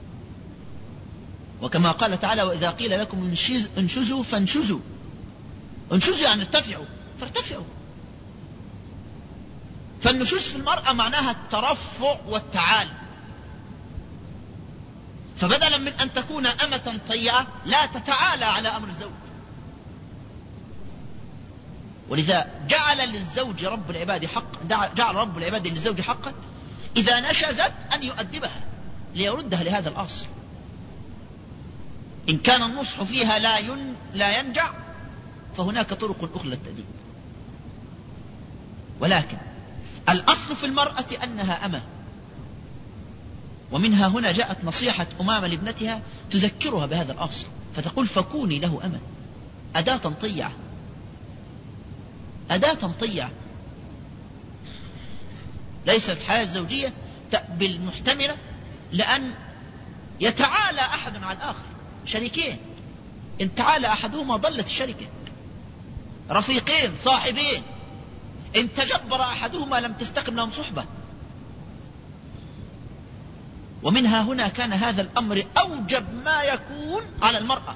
وكما قال تعالى: وإذا قيل لكم انشزوا فانشزوا، انشزوا يعني ارتفعوا فارتفعوا. فالنشوز في المرأة معناها الترفع والتعالي، فبدلا من أن تكون أمة طيعة لا تتعالى على أمر الزوج. ولذا جعل للزوج رب العباد حق، جعل رب العباد للزوج حقا إذا نشزت أن يؤدبها ليردها لهذا الأصل. إن كان النصح فيها لا ينجع فهناك طرق أخرى للتأديب، ولكن الأصل في المرأة أنها أمة. ومنها هنا جاءت نصيحة أمامة لابنتها تذكرها بهذا الأصل، فتقول: فكوني له أمة، أداة طيعة، أداة طيعة. ليست الحياة الزوجية بالمحتملة لأن يتعالى أحد على الآخر، شريكين إن تعالى أحدهما ضلت الشركة، رفيقين صاحبين إن تجبر أحدهما لم تستقم لهم صحبة. ومنها هنا كان هذا الأمر أوجب ما يكون على المرأة.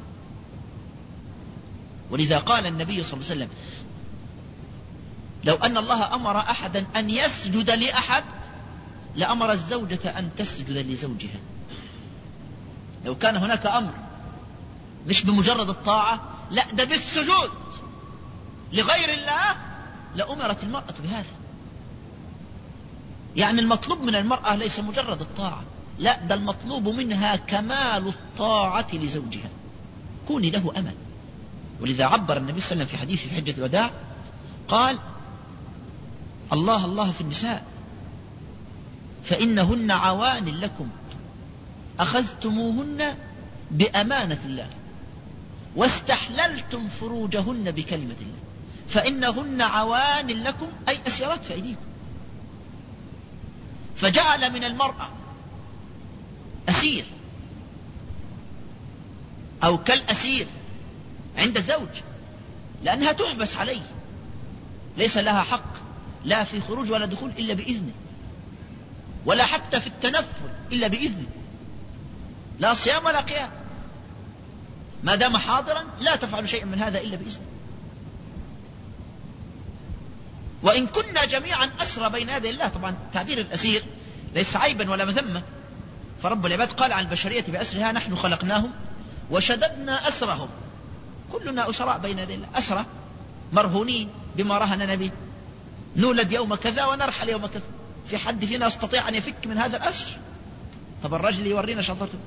ولذا قال النبي صلى الله عليه وسلم: لو أن الله أمر أحدا أن يسجد لأحد لأمر الزوجة أن تسجد لزوجها. لو كان هناك أمر مش بمجرد الطاعة، لا ده بالسجود لغير الله، لأمرت المرأة بهذا. يعني المطلوب من المرأة ليس مجرد الطاعة، لا ده المطلوب منها كمال الطاعة لزوجها. كوني له أمل. ولذا عبر النبي صلى الله عليه وسلم في حديث في حجة الوداع قال: الله الله في النساء فإنهن عوان لكم أخذتموهن بأمانة الله واستحللتم فروجهن بكلمة الله فإنهن عوان لكم، أي أسيرات في أيديكم. فجعل من المرأة أسير أو كالأسير عند الزوج، لأنها تحبس عليه، ليس لها حق لا في خروج ولا دخول إلا بإذنه، ولا حتى في التنفل إلا بإذنه، لا صيام ولا قيام، ما دام حاضرا لا تفعل شيئا من هذا إلا بإذنه. وإن كنا جميعا أسرى بين يدي الله، طبعا تعبير الأسير ليس عيبا ولا مذمة، فرب العباد قال عن البشرية بأسرها: نحن خلقناهم وشددنا أسرهم. كلنا أسراء بين يدي الله، أسرى مرهونين بما رهننا به، نولد يوم كذا ونرحل يوم كذا. في حد فينا يستطيع أن يفك من هذا الأسر؟ طب الرجل يورينا شطرته.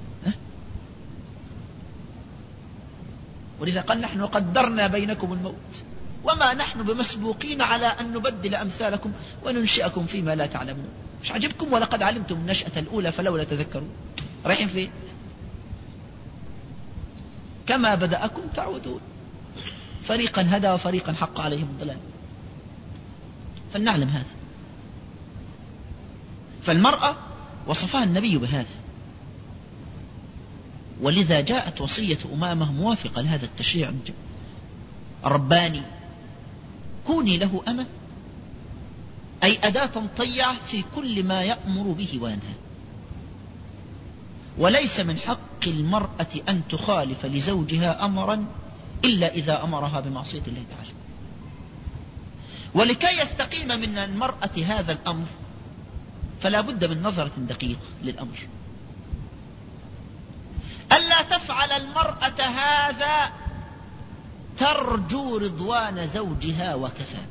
ولذا قال: نحن قدرنا بينكم الموت وما نحن بمسبوقين على أن نبدل أمثالكم وننشئكم فيما لا تعلمون. مش عجبكم ولقد علمتم النشأة الأولى فلولا تذكرون؟ رايحين فين؟ كما بدأكم تعودون، فريقا هدى وفريقا حق عليهم الضلال. فلنعلم هذا. فالمرأة وصفها النبي بهذا، ولذا جاءت وصية أمامة موافقة لهذا التشريع الرباني: كوني له أمة، أي أداة طيعة في كل ما يأمر به وينهى. وليس من حق المرأة أن تخالف لزوجها أمرا إلا إذا أمرها بمعصية الله تعالى. ولكي يستقيم من المرأة هذا الأمر فلا بد من نظرة دقيقة للأمر. ألا تفعل المرأة هذا ترجو رضوان زوجها وكفى،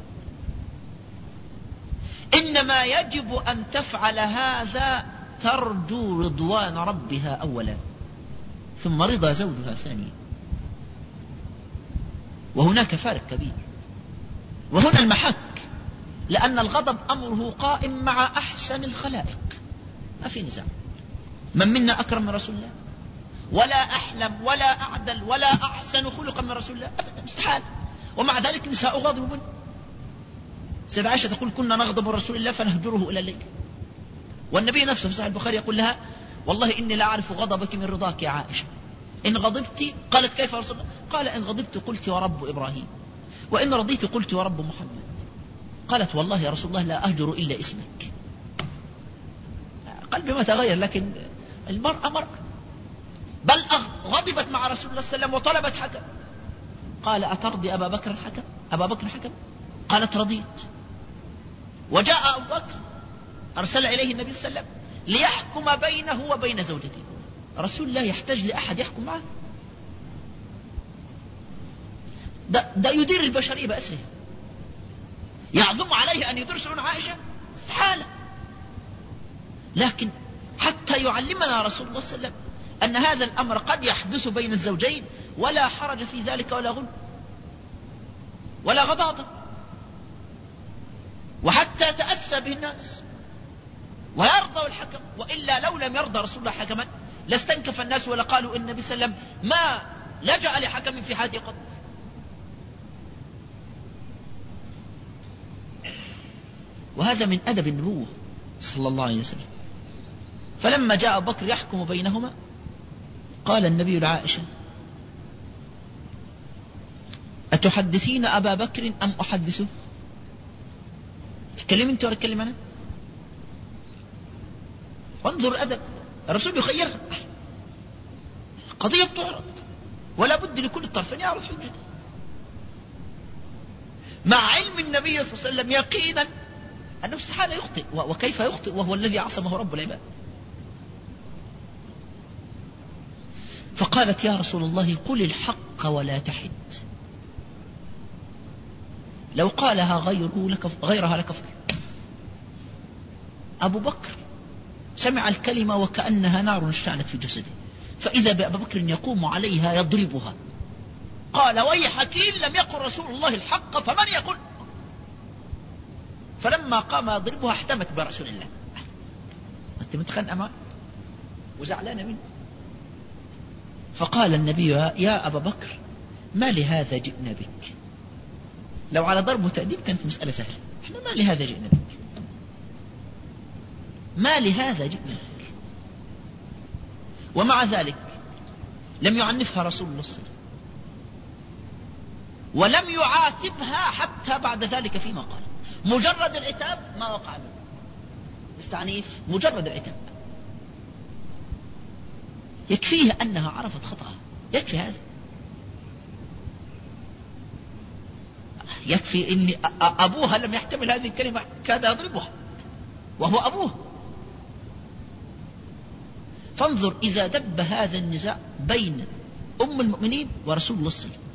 إنما يجب أن تفعل هذا ترجو رضوان ربها أولا ثم رضا زوجها ثانيا. وهناك فارق كبير، وهنا المحك، لأن الغضب أمره قائم مع أحسن الخلائق، ما في نزاع. من منا أكرم من رسول الله، ولا أحلم ولا أعدل ولا أحسن خلقا من رسول الله أبدا، استحال. ومع ذلك نساء غاضبون. سيدة عائشة تقول كنا نغضب رسول الله فنهجره إلى الليل، والنبي نفسه في صحيح البخاري يقول لها والله إني لا أعرف غضبك من رضاك يا عائشة، إن غضبت قالت كيف يا رسول الله؟ قال إن غضبت قلت ورب إبراهيم، وإن رضيت قلت ورب محمد. قالت والله يا رسول الله لا أهجر إلا اسمك. قلبي ما تغير، لكن المرأة مرأة. بل غضبت مع رسول الله صلى الله عليه وسلم وطلبت حكم. قال أترضي أبا بكر حكم؟ أبا بكر حكم؟ قالت رضيت. وجاء أبو بكر أرسل إليه النبي صلى الله عليه وسلم ليحكم بينه وبين زوجته. رسول الله يحتاج لأحد يحكم معه؟ ده يدير البشرية بأسرها. يعظم عليه أن يدير شؤون عائشة؟ استحالة. لكن حتى يعلمنا رسول الله صلى الله عليه وسلم أن هذا الأمر قد يحدث بين الزوجين ولا حرج في ذلك ولا غل ولا غضاضة، وحتى تأسى به الناس ويرضى الحكم. وإلا لو لم يرضى رسول الله حكما لاستنكف الناس ولا قالوا إن النبي صلى الله عليه وسلم ما لجأ لحكم في حياته قط. وهذا من أدب النبوة صلى الله عليه وسلم. فلما جاء أبو بكر يحكم بينهما قال النبي لعائشة أتحدثين أبا بكر أم أحدثه؟ تكلم أنت ولا تكلم أنا؟ وانظر الأدب، الرسول يخيرها، قضية تعرض ولا بد لكل الطرفين يعرض حجته، مع علم النبي صلى الله عليه وسلم يقينا أنه استحال يخطئ، وكيف يخطئ وهو الذي عصمه رب العباد. فقالت يا رسول الله قل الحق ولا تحد، لو قالها غيرها لكفر. أبو بكر سمع الكلمة وكأنها نار اشتعلت في جسده، فإذا بأبي بكر يقوم عليها يضربها. قال ويحك إن لم يقل رسول الله الحق فمن يقول؟ فلما قام يضربها احتمت برسول الله. أنت متخنقة معه وزعلانة منه. فقال النبي يا أبا بكر ما لهذا جئنا بك. لو على ضرب وتأديب كانت مسألة سهلة، احنا ما لهذا جئنا بك، ما لهذا جئنا بك. ومع ذلك لم يعنفها رسول الله صلى الله عليه وسلم ولم يعاتبها حتى بعد ذلك فيما قال. مجرد العتاب ما وقع منه، التعنيف مجرد العتاب يكفيه أنها عرفت خطأها، يكفي هذا، يكفي أن أبوها لم يحتمل هذه الكلمة كاد يضربها وهو أبوه. فانظر إذا دب هذا النزاع بين أم المؤمنين ورسول الله صلى الله عليه وسلم،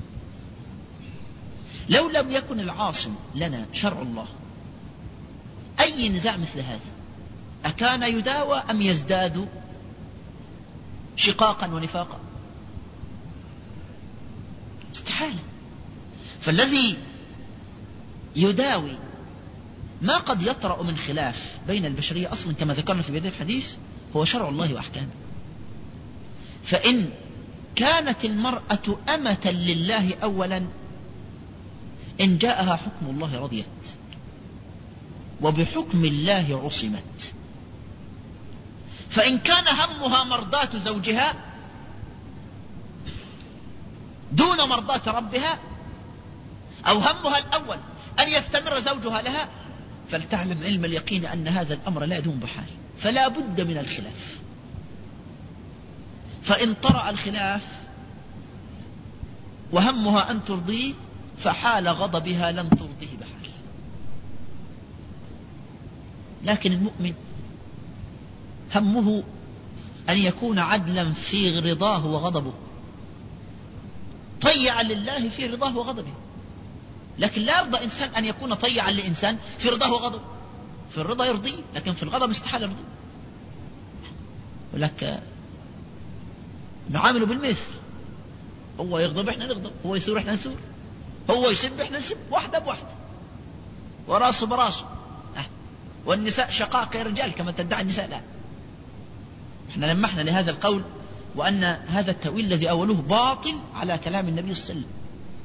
لو لم يكن العاصم لنا شرع الله أي نزاع مثل هذا أكان يداوى أم يزداد شقاقا ونفاقا؟ استحالة. فالذي يداوي ما قد يطرأ من خلاف بين البشرية أصلا كما ذكرنا في بداية الحديث هو شرع الله وأحكامه. فإن كانت المرأة أمة لله أولا إن جاءها حكم الله رضيت، وبحكم الله عصمت. فإن كان همها مرضاة زوجها دون مرضاة ربها، أو همها الأول أن يستمر زوجها لها، فلتعلم علم اليقين أن هذا الأمر لا يدوم بحال، فلا بد من الخلاف. فإن طرأ الخلاف وهمها أن ترضيه فحال غضبها لن ترضيه بحال. لكن المؤمن همه أن يكون عدلا في رضاه وغضبه، طيعا لله في رضاه وغضبه. لكن لا يرضى إنسان أن يكون طيعا لإنسان في رضاه وغضبه. في الرضا يرضيه، لكن في الغضب استحال يرضيه. ولك نعامله بالمثل، هو يغضب احنا نغضب، هو يسور احنا نسور، هو يسب احنا نسب، واحدة بواحدة، وراسه براسه. والنساء شقائق الرجال كما تدعي النساء. لا، احنا لمحنا لهذا القول وأن هذا التأويل الذي أولوه باطل على كلام النبي صلى الله عليه وسلم.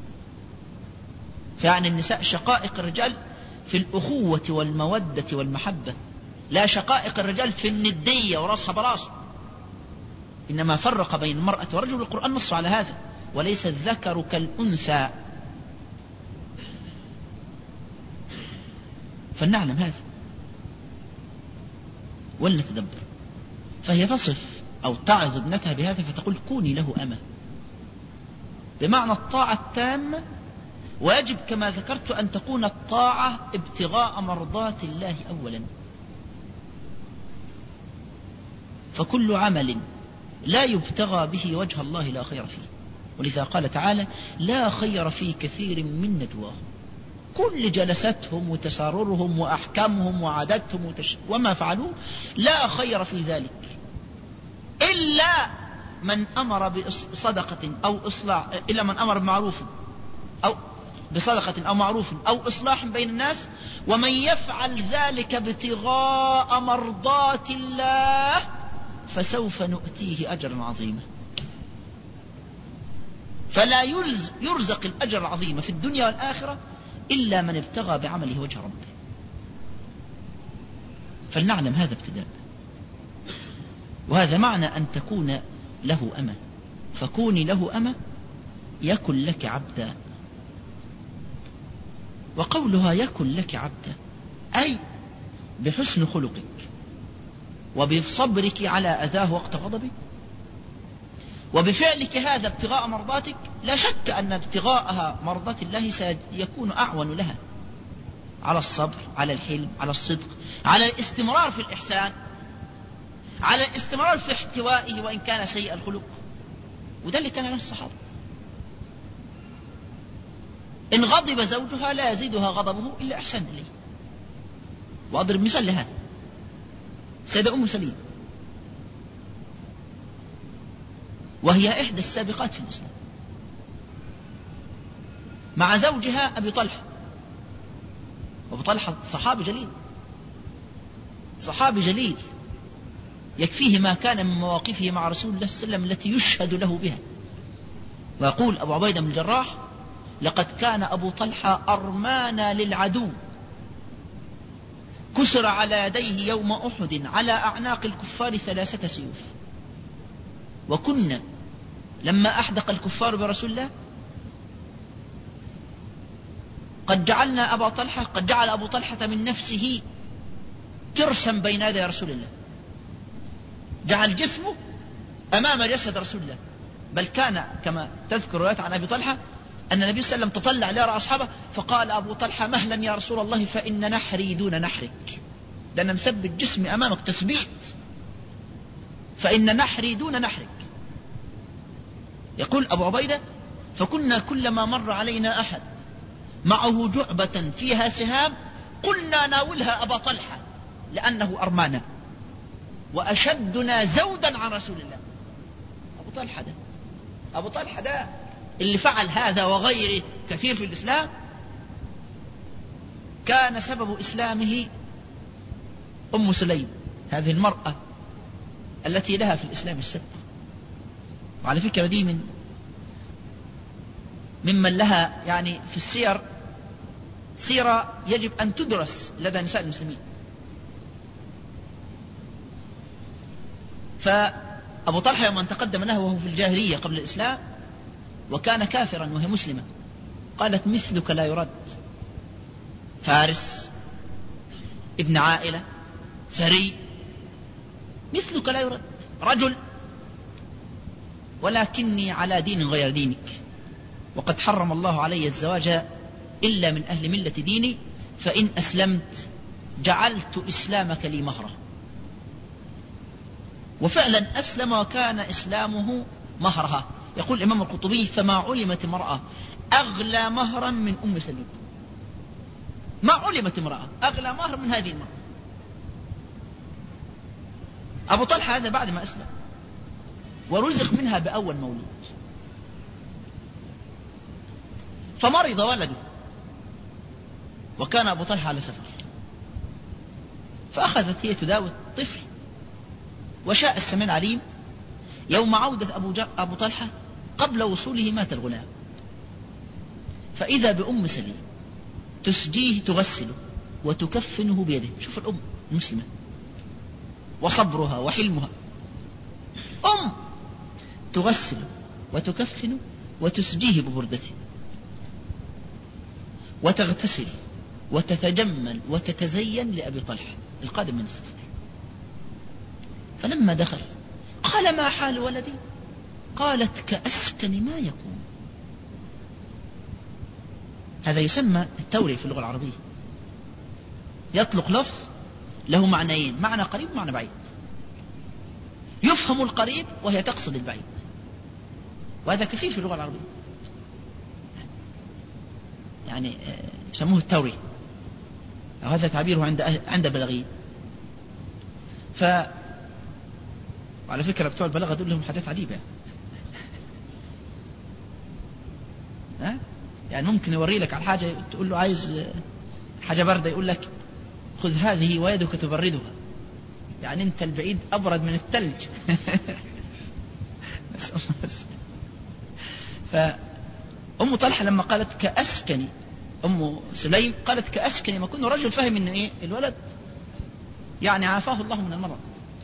فيعني النساء شقائق الرجال في الأخوة والمودة والمحبة، لا شقائق الرجال في الندية وراسها براسه. إنما فرق بين المرأة والرجل، القرآن نص على هذا، وليس الذكر كالأنثى. فلنعلم هذا ولنتدبر. فهي تصف أو تعظ ابنتها بهذا فتقول كوني له أمة، بمعنى الطاعة التامة. ويجب كما ذكرت أن تكون الطاعة ابتغاء مرضات الله أولا. فكل عمل لا يبتغى به وجه الله لا خير فيه. ولذا قال تعالى لا خير في كثير من نجواهم. كل جلستهم وتساررهم وأحكامهم وعاداتهم وما فعلوه لا خير في ذلك، إلا من أمر بصدقة أو إصلاح، إلا من أمر بمعروف أو بصدقة أو معروف أو إصلاح بين الناس، ومن يفعل ذلك ابتغاء مرضات الله فسوف نؤتيه أجرا عظيما. فلا يرزق الأجر العظيم في الدنيا والآخرة إلا من ابتغى بعمله وجه ربه. فلنعلم هذا ابتداء. وهذا معنى أن تكون له أمة. فكوني له أمة يكن لك عبدا. وقولها يكن لك عبدا أي بحسن خلقك وبصبرك على أذاه وقت غضبك وبفعلك هذا ابتغاء مرضاتك. لا شك أن ابتغاءها مرضات الله سيكون أعون لها على الصبر، على الحلم، على الصدق، على الاستمرار في الإحسان، على الاستمرار في احتوائه وإن كان سيء الخلق. وده اللي كان عليه الصحابة. إن غضب زوجها لا يزيدها غضبه إلا إحسان إليه. وأضرب مثال لهذا سيدة أم سليم، وهي إحدى السابقات في الإسلام، مع زوجها أبي طلحة. وأبو طلحة صحابي جليل، صحابي جليل يكفيه ما كان من مواقفه مع رسول الله صلى الله عليه وسلم التي يشهد له بها. ويقول أبو عبيدة بن الجراح لقد كان أبو طلحة أرمانا للعدو، كسر على يديه يوم أحد على أعناق الكفار 3 سيوف. وكنا لما أحدق الكفار برسول الله قد جعل أبو طلحة من نفسه ترسا بين يدي رسول الله، جعل جسمه أمام جسد رسول الله. بل كان كما تذكر روايات عن أبي طلحة أن النبي صلى الله عليه وسلم تطلع ليرى أصحابه فقال أبو طلحة مهلا يا رسول الله فإن نحري دون نحرك. ده أنا مثبت جسمي أمامك تثبيت، فإن نحري دون نحرك. يقول أبو عبيدة فكنا كلما مر علينا أحد معه جعبة فيها سهام قلنا ناولها أبا طلحة لأنه أرمانا وأشدنا زودا عن رسول الله. أبو طلحة ده اللي فعل هذا وغيره كثير في الإسلام، كان سبب إسلامه أم سليم، هذه المرأة التي لها في الإسلام السبق. وعلى فكرة دي ممن لها يعني في السير سيرة يجب أن تدرس لدى نساء المسلمين. فأبو طلحة يوم أن تقدم له وهو في الجاهلية قبل الإسلام وكان كافرا وهي مسلمة، قالت مثلك لا يرد، فارس ابن عائلة ثري، مثلك لا يرد، رجل ولكني على دين غير دينك، وقد حرم الله علي الزواج إلا من أهل ملة ديني، فإن أسلمت جعلت إسلامك لي مهرا. وفعلا أسلم وكان إسلامه مهرها. يقول الإمام القرطبي: فما علمت امرأة أغلى مهرا من أم سليم. ما علمت امرأة أغلى مهر من هذه المرأة. أبو طلحة هذا بعد ما أسلم ورزق منها بأول مولود، فمرض ولده وكان أبو طلحة على سفر، فأخذت هي تداوي الطفل، وشاء السميع العليم يوم عودة أبو طلحة قبل وصوله مات الغلام، فإذا بأم سليم تسجيه تغسله وتكفنه بيده. شوف الأم المسلمة وصبرها وحلمها، أم تغسله وتكفنه وتسجيه ببردته، وتغتسل وتتجمل وتتزين لأبي طلحة القادم من السفر. فلما دخل قال: ما حال ولدي؟ قالت: كأسكن ما يكون. هذا يسمى التوري في اللغة العربية، يطلق لفظ له معنيين: معنى قريب ومعنى بعيد. يفهم القريب وهي تقصد البعيد، وهذا كثير في اللغة العربية، يعني يسموه التوري، وهذا تعبيره عند بلاغيين. وعلى فكرة بتوع البلاغة دول لهم حاجات عجيبة، يعني ممكن يوري لك على حاجة تقول له عايز حاجة باردة، يقول لك: خذ هذه ويدك تبردها. يعني انت البعيد أبرد من الثلج. فأم طلحة لما قالت كأسكني، أم سليم قالت كأسكني، ما كنا رجل فهم إنه إيه الولد يعني عافاه الله من المرض.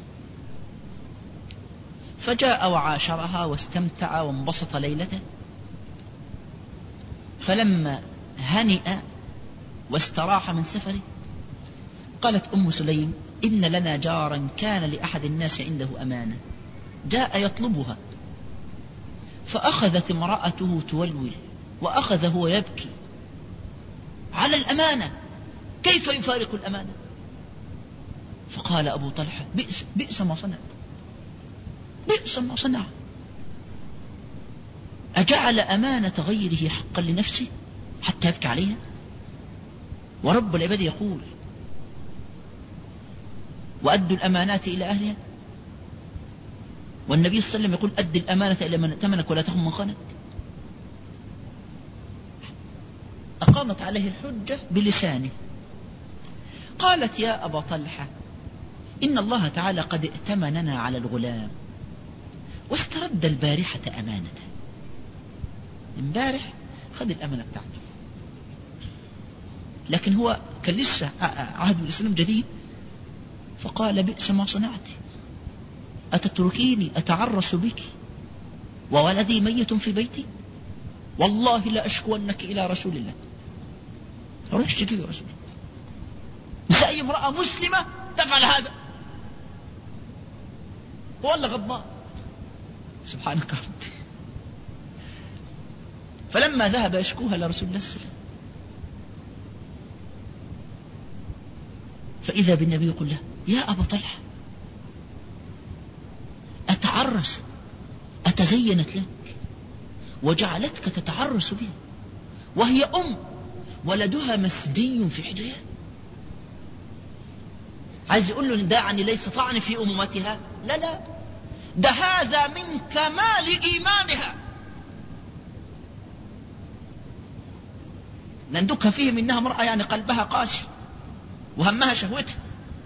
فجاء وعاشرها واستمتع وانبسط ليلته. فلما هنئ واستراح من سفره قالت أم سليم: إن لنا جارا كان لأحد الناس عنده أمانة، جاء يطلبها، فأخذت امرأته تولول وأخذ هو يبكي على الأمانة، كيف يفارق الأمانة؟ فقال أبو طلحة: بئس ما صنع، بئس ما صنع. أجعل أمانة غيره حقا لنفسه حتى يبكي عليها؟ ورب العباد يقول: وأدوا الأمانات إلى أهلها، والنبي صلى الله عليه وسلم يقول: أد الأمانة إلى من ائتمنك ولا تخن من خانك. أقامت عليه الحجة بلسانه. قالت: يا أبا طلحة، إن الله تعالى قد ائتمننا على الغلام واسترد البارحة أمانته. امبارح خذ الأمانة بتاعته، لكن هو كان لسه عهد الإسلام جديد، فقال: بئس ما صنعت، أتتركيني أتعرس بك وولدي ميت في بيتي؟ والله لا أشكونك إلى رسول الله. أروح اشتكي رسول الله. أي امرأة مسلمة تفعل هذا؟ هو الله غضبان سبحانك ربي. فلما ذهب يشكوها لرسول الله صلى الله عليه وسلم، فإذا بالنبي يقول له: يا أبا طلحة، أتعرس، أتزينت لك وجعلتك تتعرس بها وهي أم ولدها مسدي في حجرها؟ عايز يقول له: ده يعني ليس طعن في أمومتها، لا لا، ده هذا من كمال إيمانها، لندك فيه منها مرأة يعني قلبها قاسي وهمها شهوتها.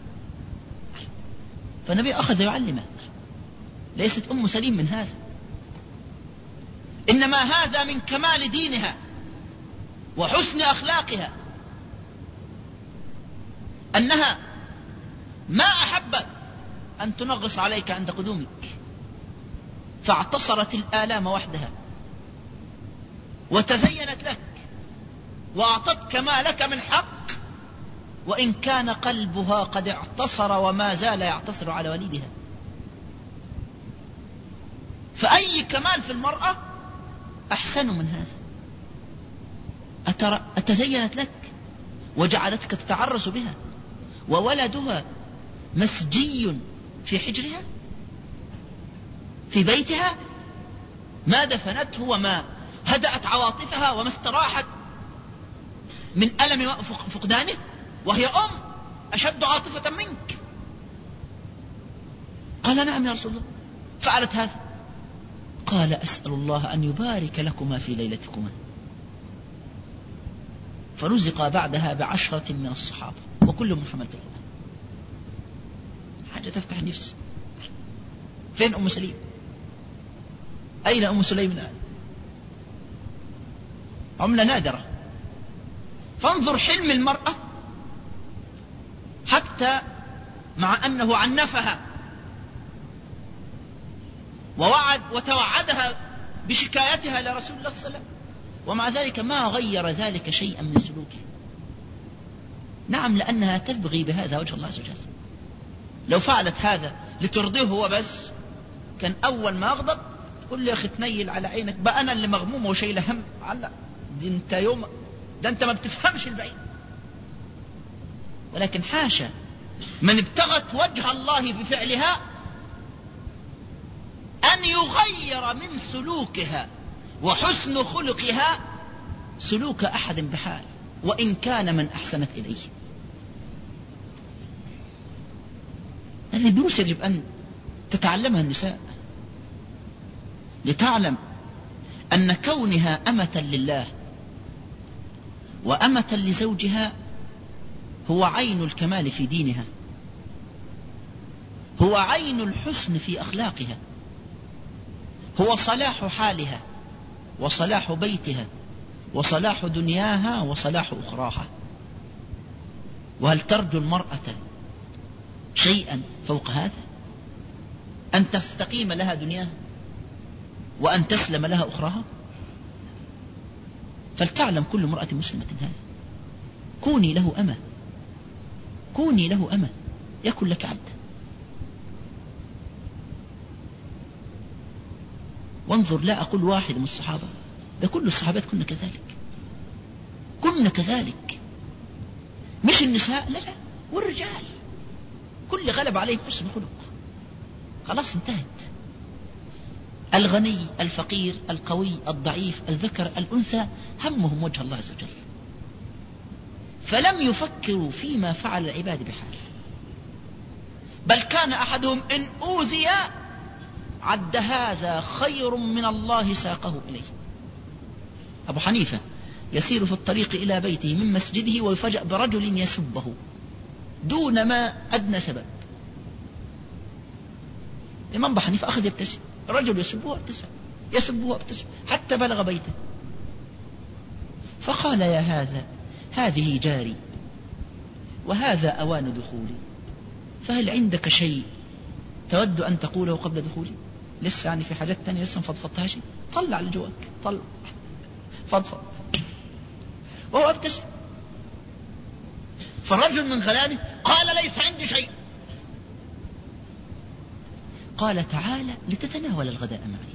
فالنبي أخذ يعلمه: ليست أم سليم من هذا، إنما هذا من كمال دينها وحسن أخلاقها، أنها ما أحبت أن تنغص عليك عند قدومك، فاعتصرت الآلام وحدها وتزينت لك وأعطتك ما لك من حق، وإن كان قلبها قد اعتصر وما زال يعتصر على وليدها. فأي كمال في المرأة أحسن من هذا؟ أتزينت لك وجعلتك تتعرس بها وولدها مسجي في حجرها في بيتها، ما دفنته وما هدأت عواطفها وما استراحت من ألم فقدانه، وهي أم أشد عاطفة منك. قال نعم يا رسول الله، فعلت هذا. قال أسأل الله أن يبارك لكما في ليلتكما. فرزق بعدها ب10 من الصحابة وكلهم حملة القرآن. حاجة تفتح النفس. فين أم سليم؟ أين أم سليم الآن؟ عملة نادرة. فانظر حلم المرأة، حتى مع أنه عنفها وتوعدها بشكايتها لرسول الله صلى الله عليه وسلم، ومع ذلك ما غير ذلك شيئا من سلوكه. نعم، لأنها تبغي بهذا وجه الله عز وجل. لو فعلت هذا لترضيه هو بس، كان أول ما أغضب قل لي يا أخي تنيل على عينك بقى، أنا اللي مغمومة وشايلة هم. علق ده أنت ما بتفهمش البعيد. ولكن حاشا من ابتغت وجه الله بفعلها أن يغير من سلوكها وحسن خلقها سلوك أحد بحال، وإن كان من أحسنت إليه. هذه دروس يجب أن تتعلمها النساء، لتعلم أن كونها أمة لله وأمة لزوجها هو عين الكمال في دينها، هو عين الحسن في أخلاقها، هو صلاح حالها وصلاح بيتها وصلاح دنياها وصلاح أخراها. وهل ترجو المرأة شيئا فوق هذا؟ أن تستقيم لها دنياها وأن تسلم لها أخراها؟ فلتعلم كل امرأة مسلمة هذا. كوني له أمة، كوني له أمة يكن لك عبدا. وانظر، لا أقول واحد من الصحابة، ده كل الصحابات كنا كذلك، كنا كذلك، مش النساء، لا والرجال، كل غلب عليهم حسن خلق. خلاص انتهت. الغني الفقير القوي الضعيف الذكر الأنثى همهم وجه الله عز وجل، فلم يفكروا فيما فعل العباد بحال، بل كان أحدهم إن أوذي عد هذا خير من الله ساقه إليه. أبو حنيفة يسير في الطريق إلى بيته من مسجده ويفاجأ برجل يسبه دون ما أدنى سبب. الإمام أبو حنيفة أخذ يبتسم، الرجل يسبه وابتسم، يسبه وابتسم حتى بلغ بيته. فقال يا هذا، هذه جاري وهذا أوان دخولي، فهل عندك شيء تود أن تقوله قبل دخولي؟ لسه يعني في حاجات تانية لسه مفضفضتها شيء؟ طلع لجواك، طلع فضفض. وهو ابتسم. فالرجل من غلانه قال ليس عندي شيء. قال تعالى لتتناول الغداء معي.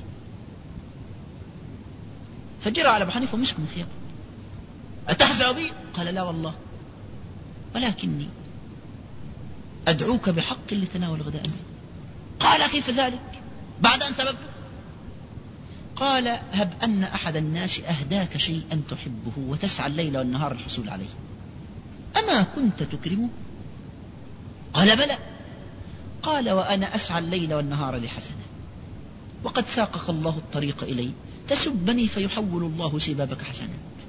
فجرى على أبو حنيفة ومسك من ثيابه. أتحزأ بي؟ قال لا والله، ولكني أدعوك بحق لتناول الغداء معي. قال كيف ذلك بعد أن سببته؟ قال هب أن أحد الناس أهداك شيئا تحبه وتسعى الليل والنهار الحصول عليه، أما كنت تكرمه؟ قال بلى. قال وأنا أسعى الليل والنهار لحسنه، وقد ساقك الله الطريق إلي، تسبني فيحول الله سبابك حسنات،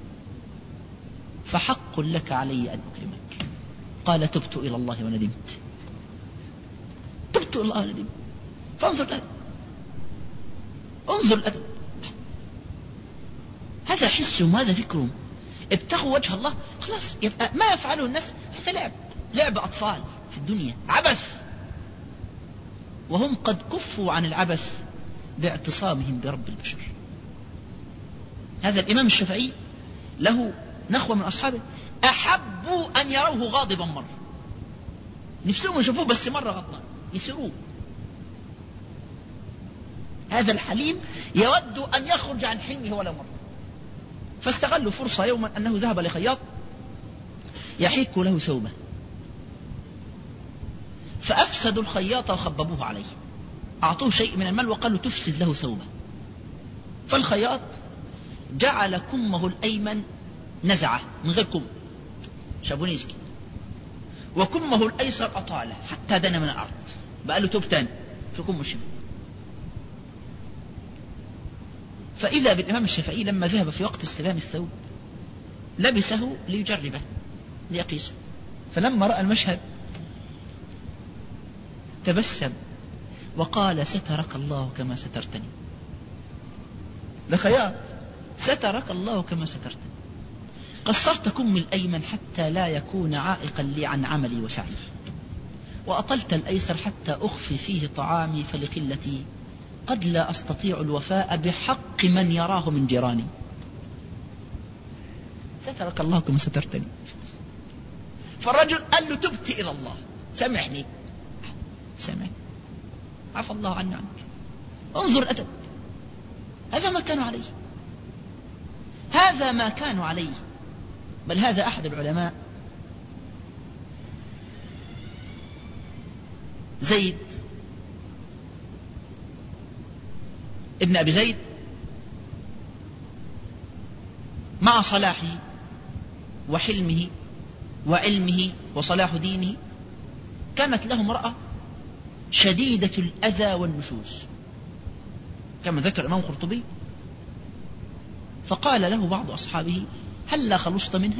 فحق لك علي أن أكرمك. قال تبت إلى الله وندمت، تبت إلى الله وندمت. فانظر الأدب، انظر الأدب. هذا حسهم وهذا فكرهم. ابتغوا وجه الله، خلاص يبقى ما يفعله الناس هذا لعب أطفال في الدنيا، عبث. وهم قد كفوا عن العبث باعتصامهم برب البشر. هذا الإمام الشافعي له نخوة من أصحابه أحبوا أن يروه غاضبا مرة، نفسهم يشوفوه بس مرة غضبان يسروه. هذا الحليم يود أن يخرج عن حلمه ولا مرة. فاستغلوا فرصة يوما أنه ذهب لخياط يحيك له ثوبه، فأفسدوا الخياط وخببوه عليه، أعطوه شيء من المال وقالوا تفسد له ثوبه. فالخياط جعل كمه الأيمن نزعه من غير كم، شابونيزكي، وكمه الأيسر أطاله حتى دنا من الأرض، بقى له توب تاني في كم الشمال. فإذا بالإمام الشافعي لما ذهب في وقت استلام الثوب لبسه ليجربه ليقيسه، فلما رأى المشهد تبسم وقال سترك الله كما سترتني. لخياط سترك الله كما سترتني، قصرت كم الأيمن حتى لا يكون عائقا لي عن عملي وسعي، وأطلت الأيسر حتى أخفي فيه طعامي فلقلتي قد لا أستطيع الوفاء بحق من يراه من جيراني. سترك الله كما سترتني. فالرجل قال له تبت إلى الله، سامحني. سامحني، عفى الله عنك. انظر أدب، هذا ما كانوا عليه، هذا ما كانوا عليه. بل هذا أحد العلماء زيد ابن أبي زيد مع صلاحه وحلمه وعلمه وصلاح دينه كانت له امرأة شديدة الأذى والنشوز كما ذكر الإمام القرطبي. فقال له بعض أصحابه هل لا خلصت منها؟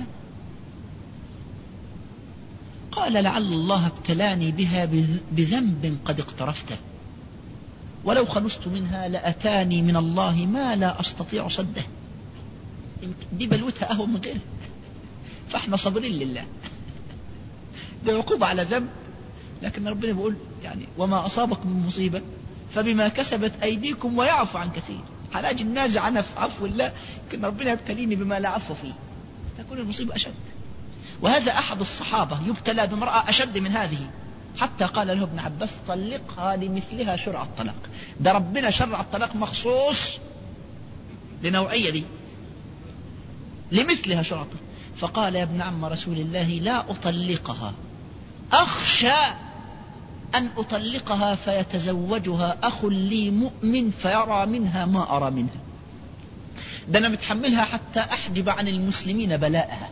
قال لعل الله ابتلاني بها بذنب قد اقترفته، ولو خلصت منها لأتاني من الله ما لا أستطيع صده. دي بلوتها أهو من غيرها، فاحنا صابرين لله. ده عقوبة على ذنب، لكن ربنا بيقول يعني وما أصابكم من مصيبة فبما كسبت أيديكم ويعفو عن كثير. حلاج النازع أنا في عفو الله، لكن ربنا يبتليني بما لا عفو فيه، تكون المصيبة أشد. وهذا أحد الصحابة يبتلى بامرأة أشد من هذه، حتى قال له ابن عباس طلقها لمثلها شرع الطلاق. ده ربنا شرع الطلاق مخصوص لنوعية دي، لمثلها شرع الطلاق. فقال يا ابن عم رسول الله لا أطلقها، أخشى أن أطلقها فيتزوجها أخ لي مؤمن فيرى منها ما أرى منها. ده أنا متحملها حتى أحجب عن المسلمين بلاءها،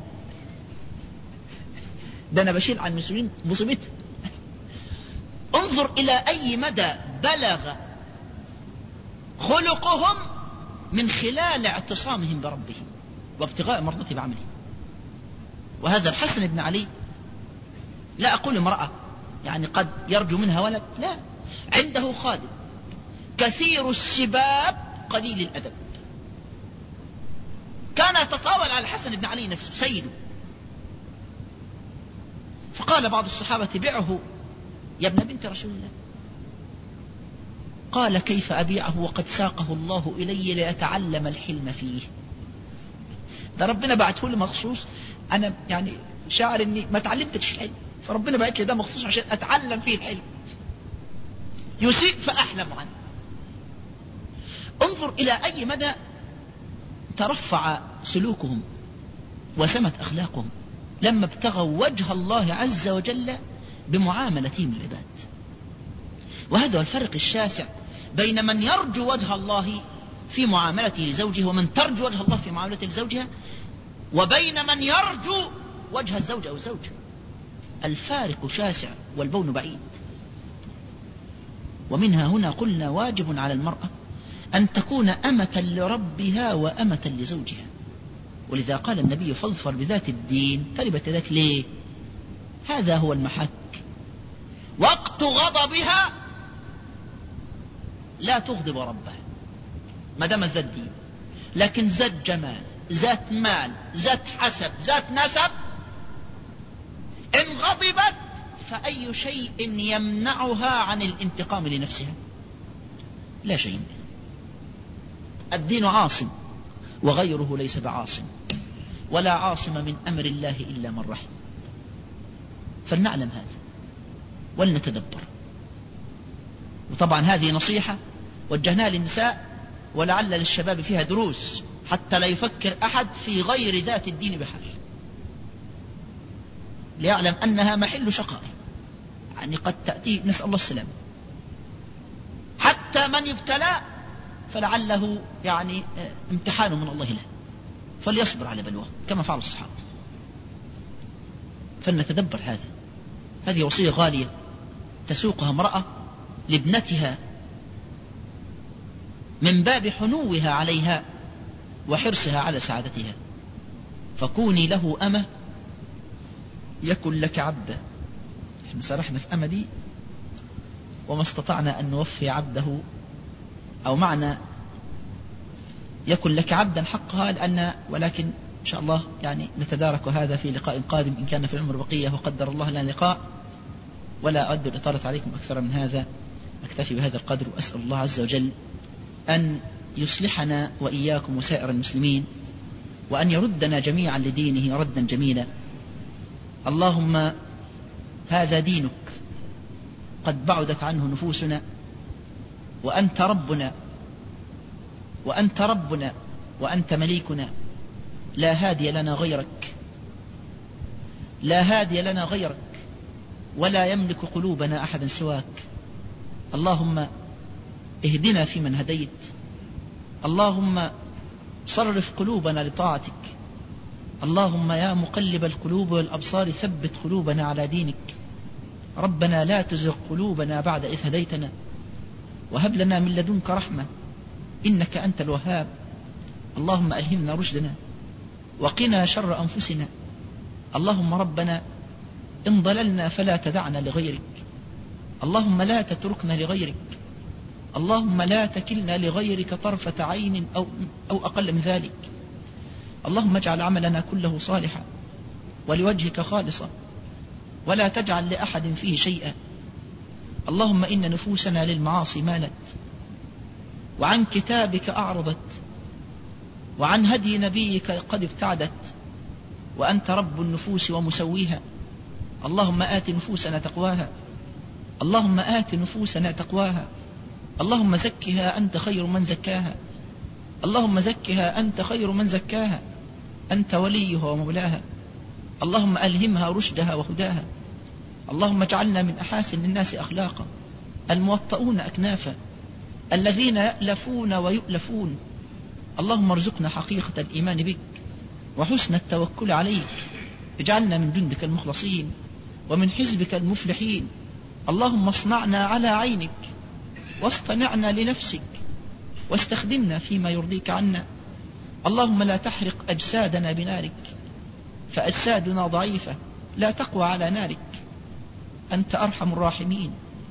ده أنا بشيل عن المسلمين مصيبتها. انظر إلى أي مدى بلغ خلقهم من خلال اعتصامهم بربهم وابتغاء مرضاته بعملهم. وهذا الحسن بن علي، لا أقول امرأة يعني قد يرجو منها ولد، لا، عنده خادم كثير السباب قليل الأدب، كان يتطاول على الحسن بن علي نفسه سيده. فقال بعض الصحابة بعه يا ابن بنت رسول الله. قال كيف أبيعه وقد ساقه الله إلي ليتعلم الحلم فيه. ده ربنا بعته لي مخصوص، أنا يعني شاعر أني ما تعلمتش الحلم، فربنا بعت لي ده مخصوص عشان أتعلم فيه الحلم. يسيء فأحلم عنه. انظر إلى أي مدى ترفع سلوكهم وسمت أخلاقهم لما ابتغوا وجه الله عز وجل بمعاملتهم العباد. وهذا الفرق الشاسع بين من يرجو وجه الله في معاملته لزوجه ومن ترجو وجه الله في معاملته لزوجها، وبين من يرجو وجه الزوج أو الزوجة. الفارق شاسع والبون بعيد. ومنها هنا قلنا واجب على المرأة أن تكون أمة لربها وأمة لزوجها. ولذا قال النبي فاظفر بذات الدين تربت يداك. ليه؟ هذا هو المحك. وقت غضبها لا تغضب ربها ما دام ذات دين، لكن ذات جمال، ذات مال، ذات حسب، ذات نسب، إن غضبت فأي شيء يمنعها عن الانتقام لنفسها؟ لا شيء. الدين عاصم وغيره ليس بعاصم، ولا عاصم من أمر الله إلا من رحم. فلنعلم هذا ولنتدبر. وطبعا هذه نصيحة وجهناها للنساء ولعل للشباب فيها دروس حتى لا يفكر أحد في غير ذات الدين بحال، ليعلم أنها محل شقاء، يعني قد تأتي، نسأل الله السلامة. حتى من يبتلى فلعله يعني امتحان من الله له، فليصبر على بلواه كما فعل الصحابة. فلنتدبر هذا، هذه وصية غالية تسوقها امرأة لابنتها من باب حنوها عليها وحرصها على سعادتها. فكوني له أمة يكن لك عبدا. احنا سرحنا في أمة دي وما استطعنا أن نوفي عبده، أو معنى يكن لك عبدا حقها، ولكن إن شاء الله يعني نتدارك هذا في لقاء قادم إن كان في العمر بقية وقدر الله لنا لقاء، ولا أود الإطالة عليكم أكثر من هذا. أكتفي بهذا القدر، وأسأل الله عز وجل أن يصلحنا وإياكم وسائر المسلمين، وأن يردنا جميعا لدينه ردا جميلا. اللهم هذا دينك قد بعدت عنه نفوسنا، وأنت ربنا وأنت ربنا وأنت مليكنا، لا هادي لنا غيرك، لا هادي لنا غيرك، ولا يملك قلوبنا أحدا سواك. اللهم اهدنا فيمن هديت، اللهم صرف قلوبنا لطاعتك، اللهم يا مقلب القلوب والأبصار ثبت قلوبنا على دينك. ربنا لا تزغ قلوبنا بعد إذ هديتنا، وهب لنا من لدنك رحمة إنك أنت الوهاب. اللهم ألهمنا رشدنا وقنا شر أنفسنا. اللهم ربنا إن ضللنا فلا تدعنا لغيرك، اللهم لا تتركنا لغيرك، اللهم لا تكلنا لغيرك طرفة عين أو أقل من ذلك. اللهم اجعل عملنا كله صالحا ولوجهك خالصا، ولا تجعل لأحد فيه شيئا. اللهم إن نفوسنا للمعاصي مالت، وعن كتابك أعرضت، وعن هدي نبيك قد ابتعدت، وأنت رب النفوس ومسويها. اللهم آت نفوسنا تقواها، اللهم آت نفوسنا تقواها، اللهم زكها أنت خير من زكاها، اللهم زكها أنت خير من زكاها، أنت وليها ومولاها. اللهم ألهمها رشدها وهداها. اللهم اجعلنا من أحاسن الناس أخلاقا، الموطؤون أكنافا، الذين يألفون ويؤلفون. اللهم ارزقنا حقيقة الإيمان بك وحسن التوكل عليك. اجعلنا من جندك المخلصين ومن حزبك المفلحين. اللهم اصنعنا على عينك واصطنعنا لنفسك، واستخدمنا فيما يرضيك عنا. اللهم لا تحرق أجسادنا بنارك، فأجسادنا ضعيفة لا تقوى على نارك. أنت أرحم الراحمين،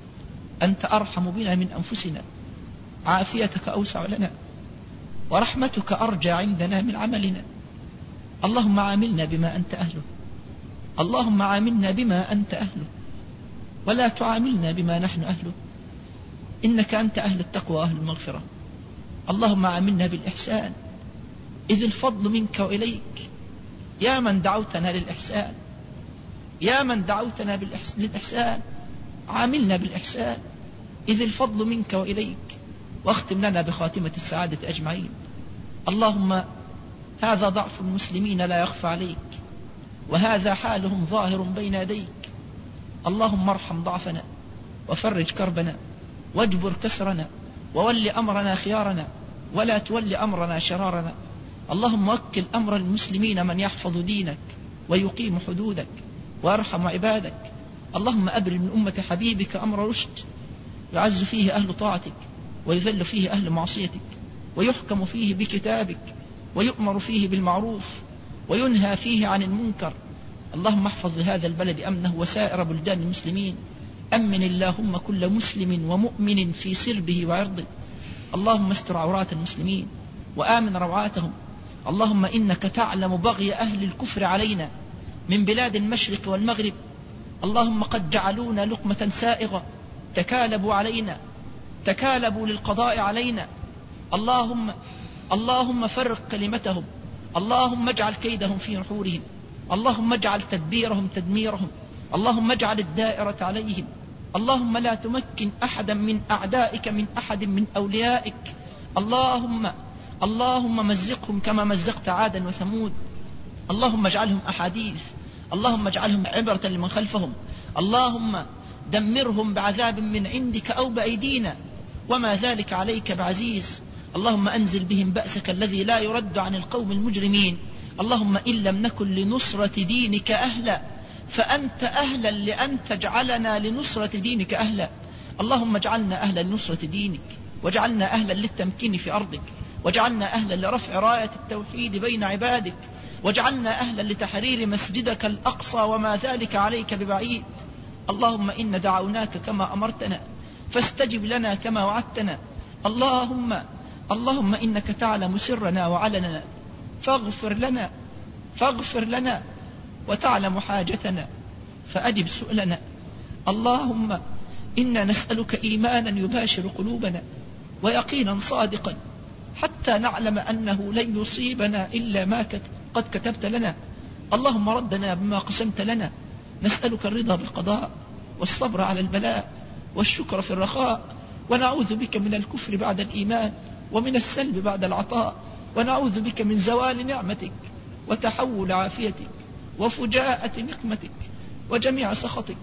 أنت أرحم بنا من أنفسنا. عافيتك أوسع لنا، ورحمتك أرجى عندنا من عملنا. اللهم عاملنا بما أنت أهله، اللهم عاملنا بما أنت أهله، ولا تعاملنا بما نحن أهله، إنك أنت أهل التقوى وأهل المغفرة. اللهم عاملنا بالإحسان، إذ الفضل منك وإليك. يا من دعوتنا للإحسان، يا من دعوتنا للإحسان، عاملنا بالإحسان، إذ الفضل منك وإليك. واختم لنا بخاتمة السعادة أجمعين. اللهم هذا ضعف المسلمين لا يخفى عليك، وهذا حالهم ظاهر بين يديك. اللهم ارحم ضعفنا وفرج كربنا واجبر كسرنا، وول أمرنا خيارنا ولا تول أمرنا شرارنا. اللهم وكل أمر المسلمين من يحفظ دينك ويقيم حدودك ويرحم عبادك. اللهم أبرم من أمة حبيبك أمر رشد، يعز فيه أهل طاعتك ويذل فيه أهل معصيتك، ويحكم فيه بكتابك، ويؤمر فيه بالمعروف وينهى فيه عن المنكر. اللهم احفظ لهذا البلد أمنه وسائر بلدان المسلمين. أمن اللهم كل مسلم ومؤمن في سربه وعرضه. اللهم استر عورات المسلمين وآمن روعاتهم. اللهم إنك تعلم بغي أهل الكفر علينا من بلاد المشرق والمغرب. اللهم قد جعلونا لقمة سائغة، تكالبوا علينا، تكالبوا للقضاء علينا. اللهم فرق كلمتهم، اللهم اجعل كيدهم في نحورهم، اللهم اجعل تدبيرهم تدميرهم، اللهم اجعل الدائرة عليهم اللهم لا تمكن أحدا من أعدائك من أحد من أوليائك. اللهم مزقهم كما مزقت عادا وثمود. اللهم اجعلهم أحاديث، اللهم اجعلهم عبرة لمن خلفهم. اللهم دمرهم بعذاب من عندك أو بأيدينا، وما ذلك عليك بعزيز. اللهم أنزل بهم بأسك الذي لا يرد عن القوم المجرمين. اللهم إن لم نكن لنصرة دينك أهلا فأنت أهلا لأن تجعلنا لنصرة دينك أهلا. اللهم اجعلنا أهلا لنصرة دينك، واجعلنا أهلا للتمكين في أرضك، واجعلنا أهلا لرفع راية التوحيد بين عبادك، واجعلنا أهلا لتحرير مسجدك الأقصى وما ذلك عليك ببعيد. اللهم إن دعوناك كما أمرتنا فاستجب لنا كما وعدتنا. اللهم إنك تعلم سرنا وعلننا فاغفر لنا وتعلم حاجتنا فأجب سؤلنا. اللهم إنا نسألك إيمانا يباشر قلوبنا ويقينا صادقا حتى نعلم أنه لن يصيبنا إلا ما قد كتبت لنا. اللهم ردنا بما قسمت لنا. نسألك الرضا بالقضاء والصبر على البلاء والشكر في الرخاء، ونعوذ بك من الكفر بعد الإيمان ومن السلب بعد العطاء، ونعوذ بك من زوال نعمتك وتحول عافيتك وفجاءة نقمتك وجميع سخطك.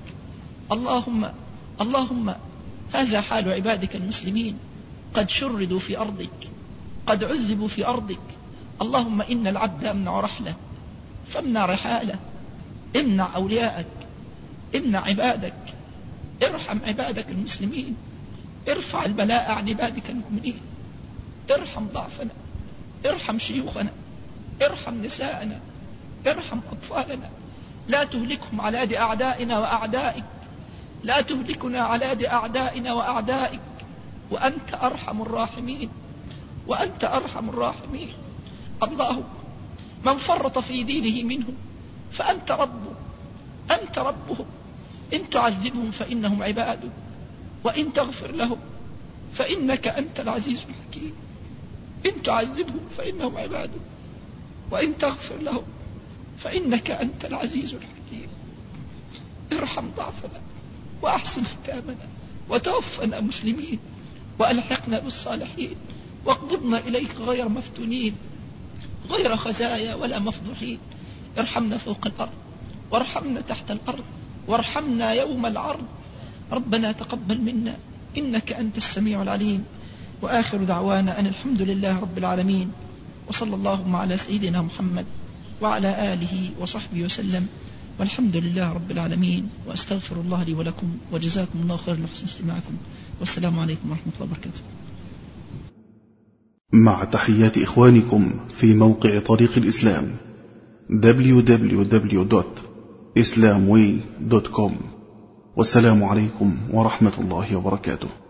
اللهم هذا حال عبادك المسلمين، قد شردوا في أرضك، قد عذبوا في أرضك. اللهم إن العبد أمنع رحلة فامنع رحاله، امنع أولياءك، امنع عبادك، ارحم عبادك المسلمين، ارفع البلاء عن عبادك المؤمنين، ارحم ضعفنا، ارحم شيوخنا، ارحم نساءنا، ارحم أطفالنا. لا تهلكهم على يد أعدائنا وأعدائك، لا تهلكنا على يد أعدائنا وأعدائك، وأنت أرحم الراحمين، وأنت أرحم الراحمين. اللهم من فرط في دينه منهم فأنت ربه، أنت ربهم. إن تعذبهم فإنهم عبادك، وإن تغفر لهم فإنك أنت العزيز الحكيم. إن تعذبهم فإنهم عبادك، وإن تغفر لهم فإنك أنت العزيز الحكيم. ارحم ضعفنا وأحسن ختامنا، وتوفنا مسلمين، وألحقنا بالصالحين، واقبضنا إليك غير مفتونين، غير خزايا ولا مفضوحين. ارحمنا فوق الأرض، وارحمنا تحت الأرض، وارحمنا يوم العرض. ربنا تقبل منا إنك أنت السميع العليم. وآخر دعوانا أن الحمد لله رب العالمين، وصلى اللهم على سيدنا محمد وعلى آله وصحبه وسلم، والحمد لله رب العالمين. وأستغفر الله لي ولكم، وجزاكم الله خير لحسن استماعكم، والسلام عليكم ورحمة الله وبركاته. مع تحيات إخوانكم في موقع طريق الإسلام www.islamway.com. والسلام عليكم ورحمة الله وبركاته.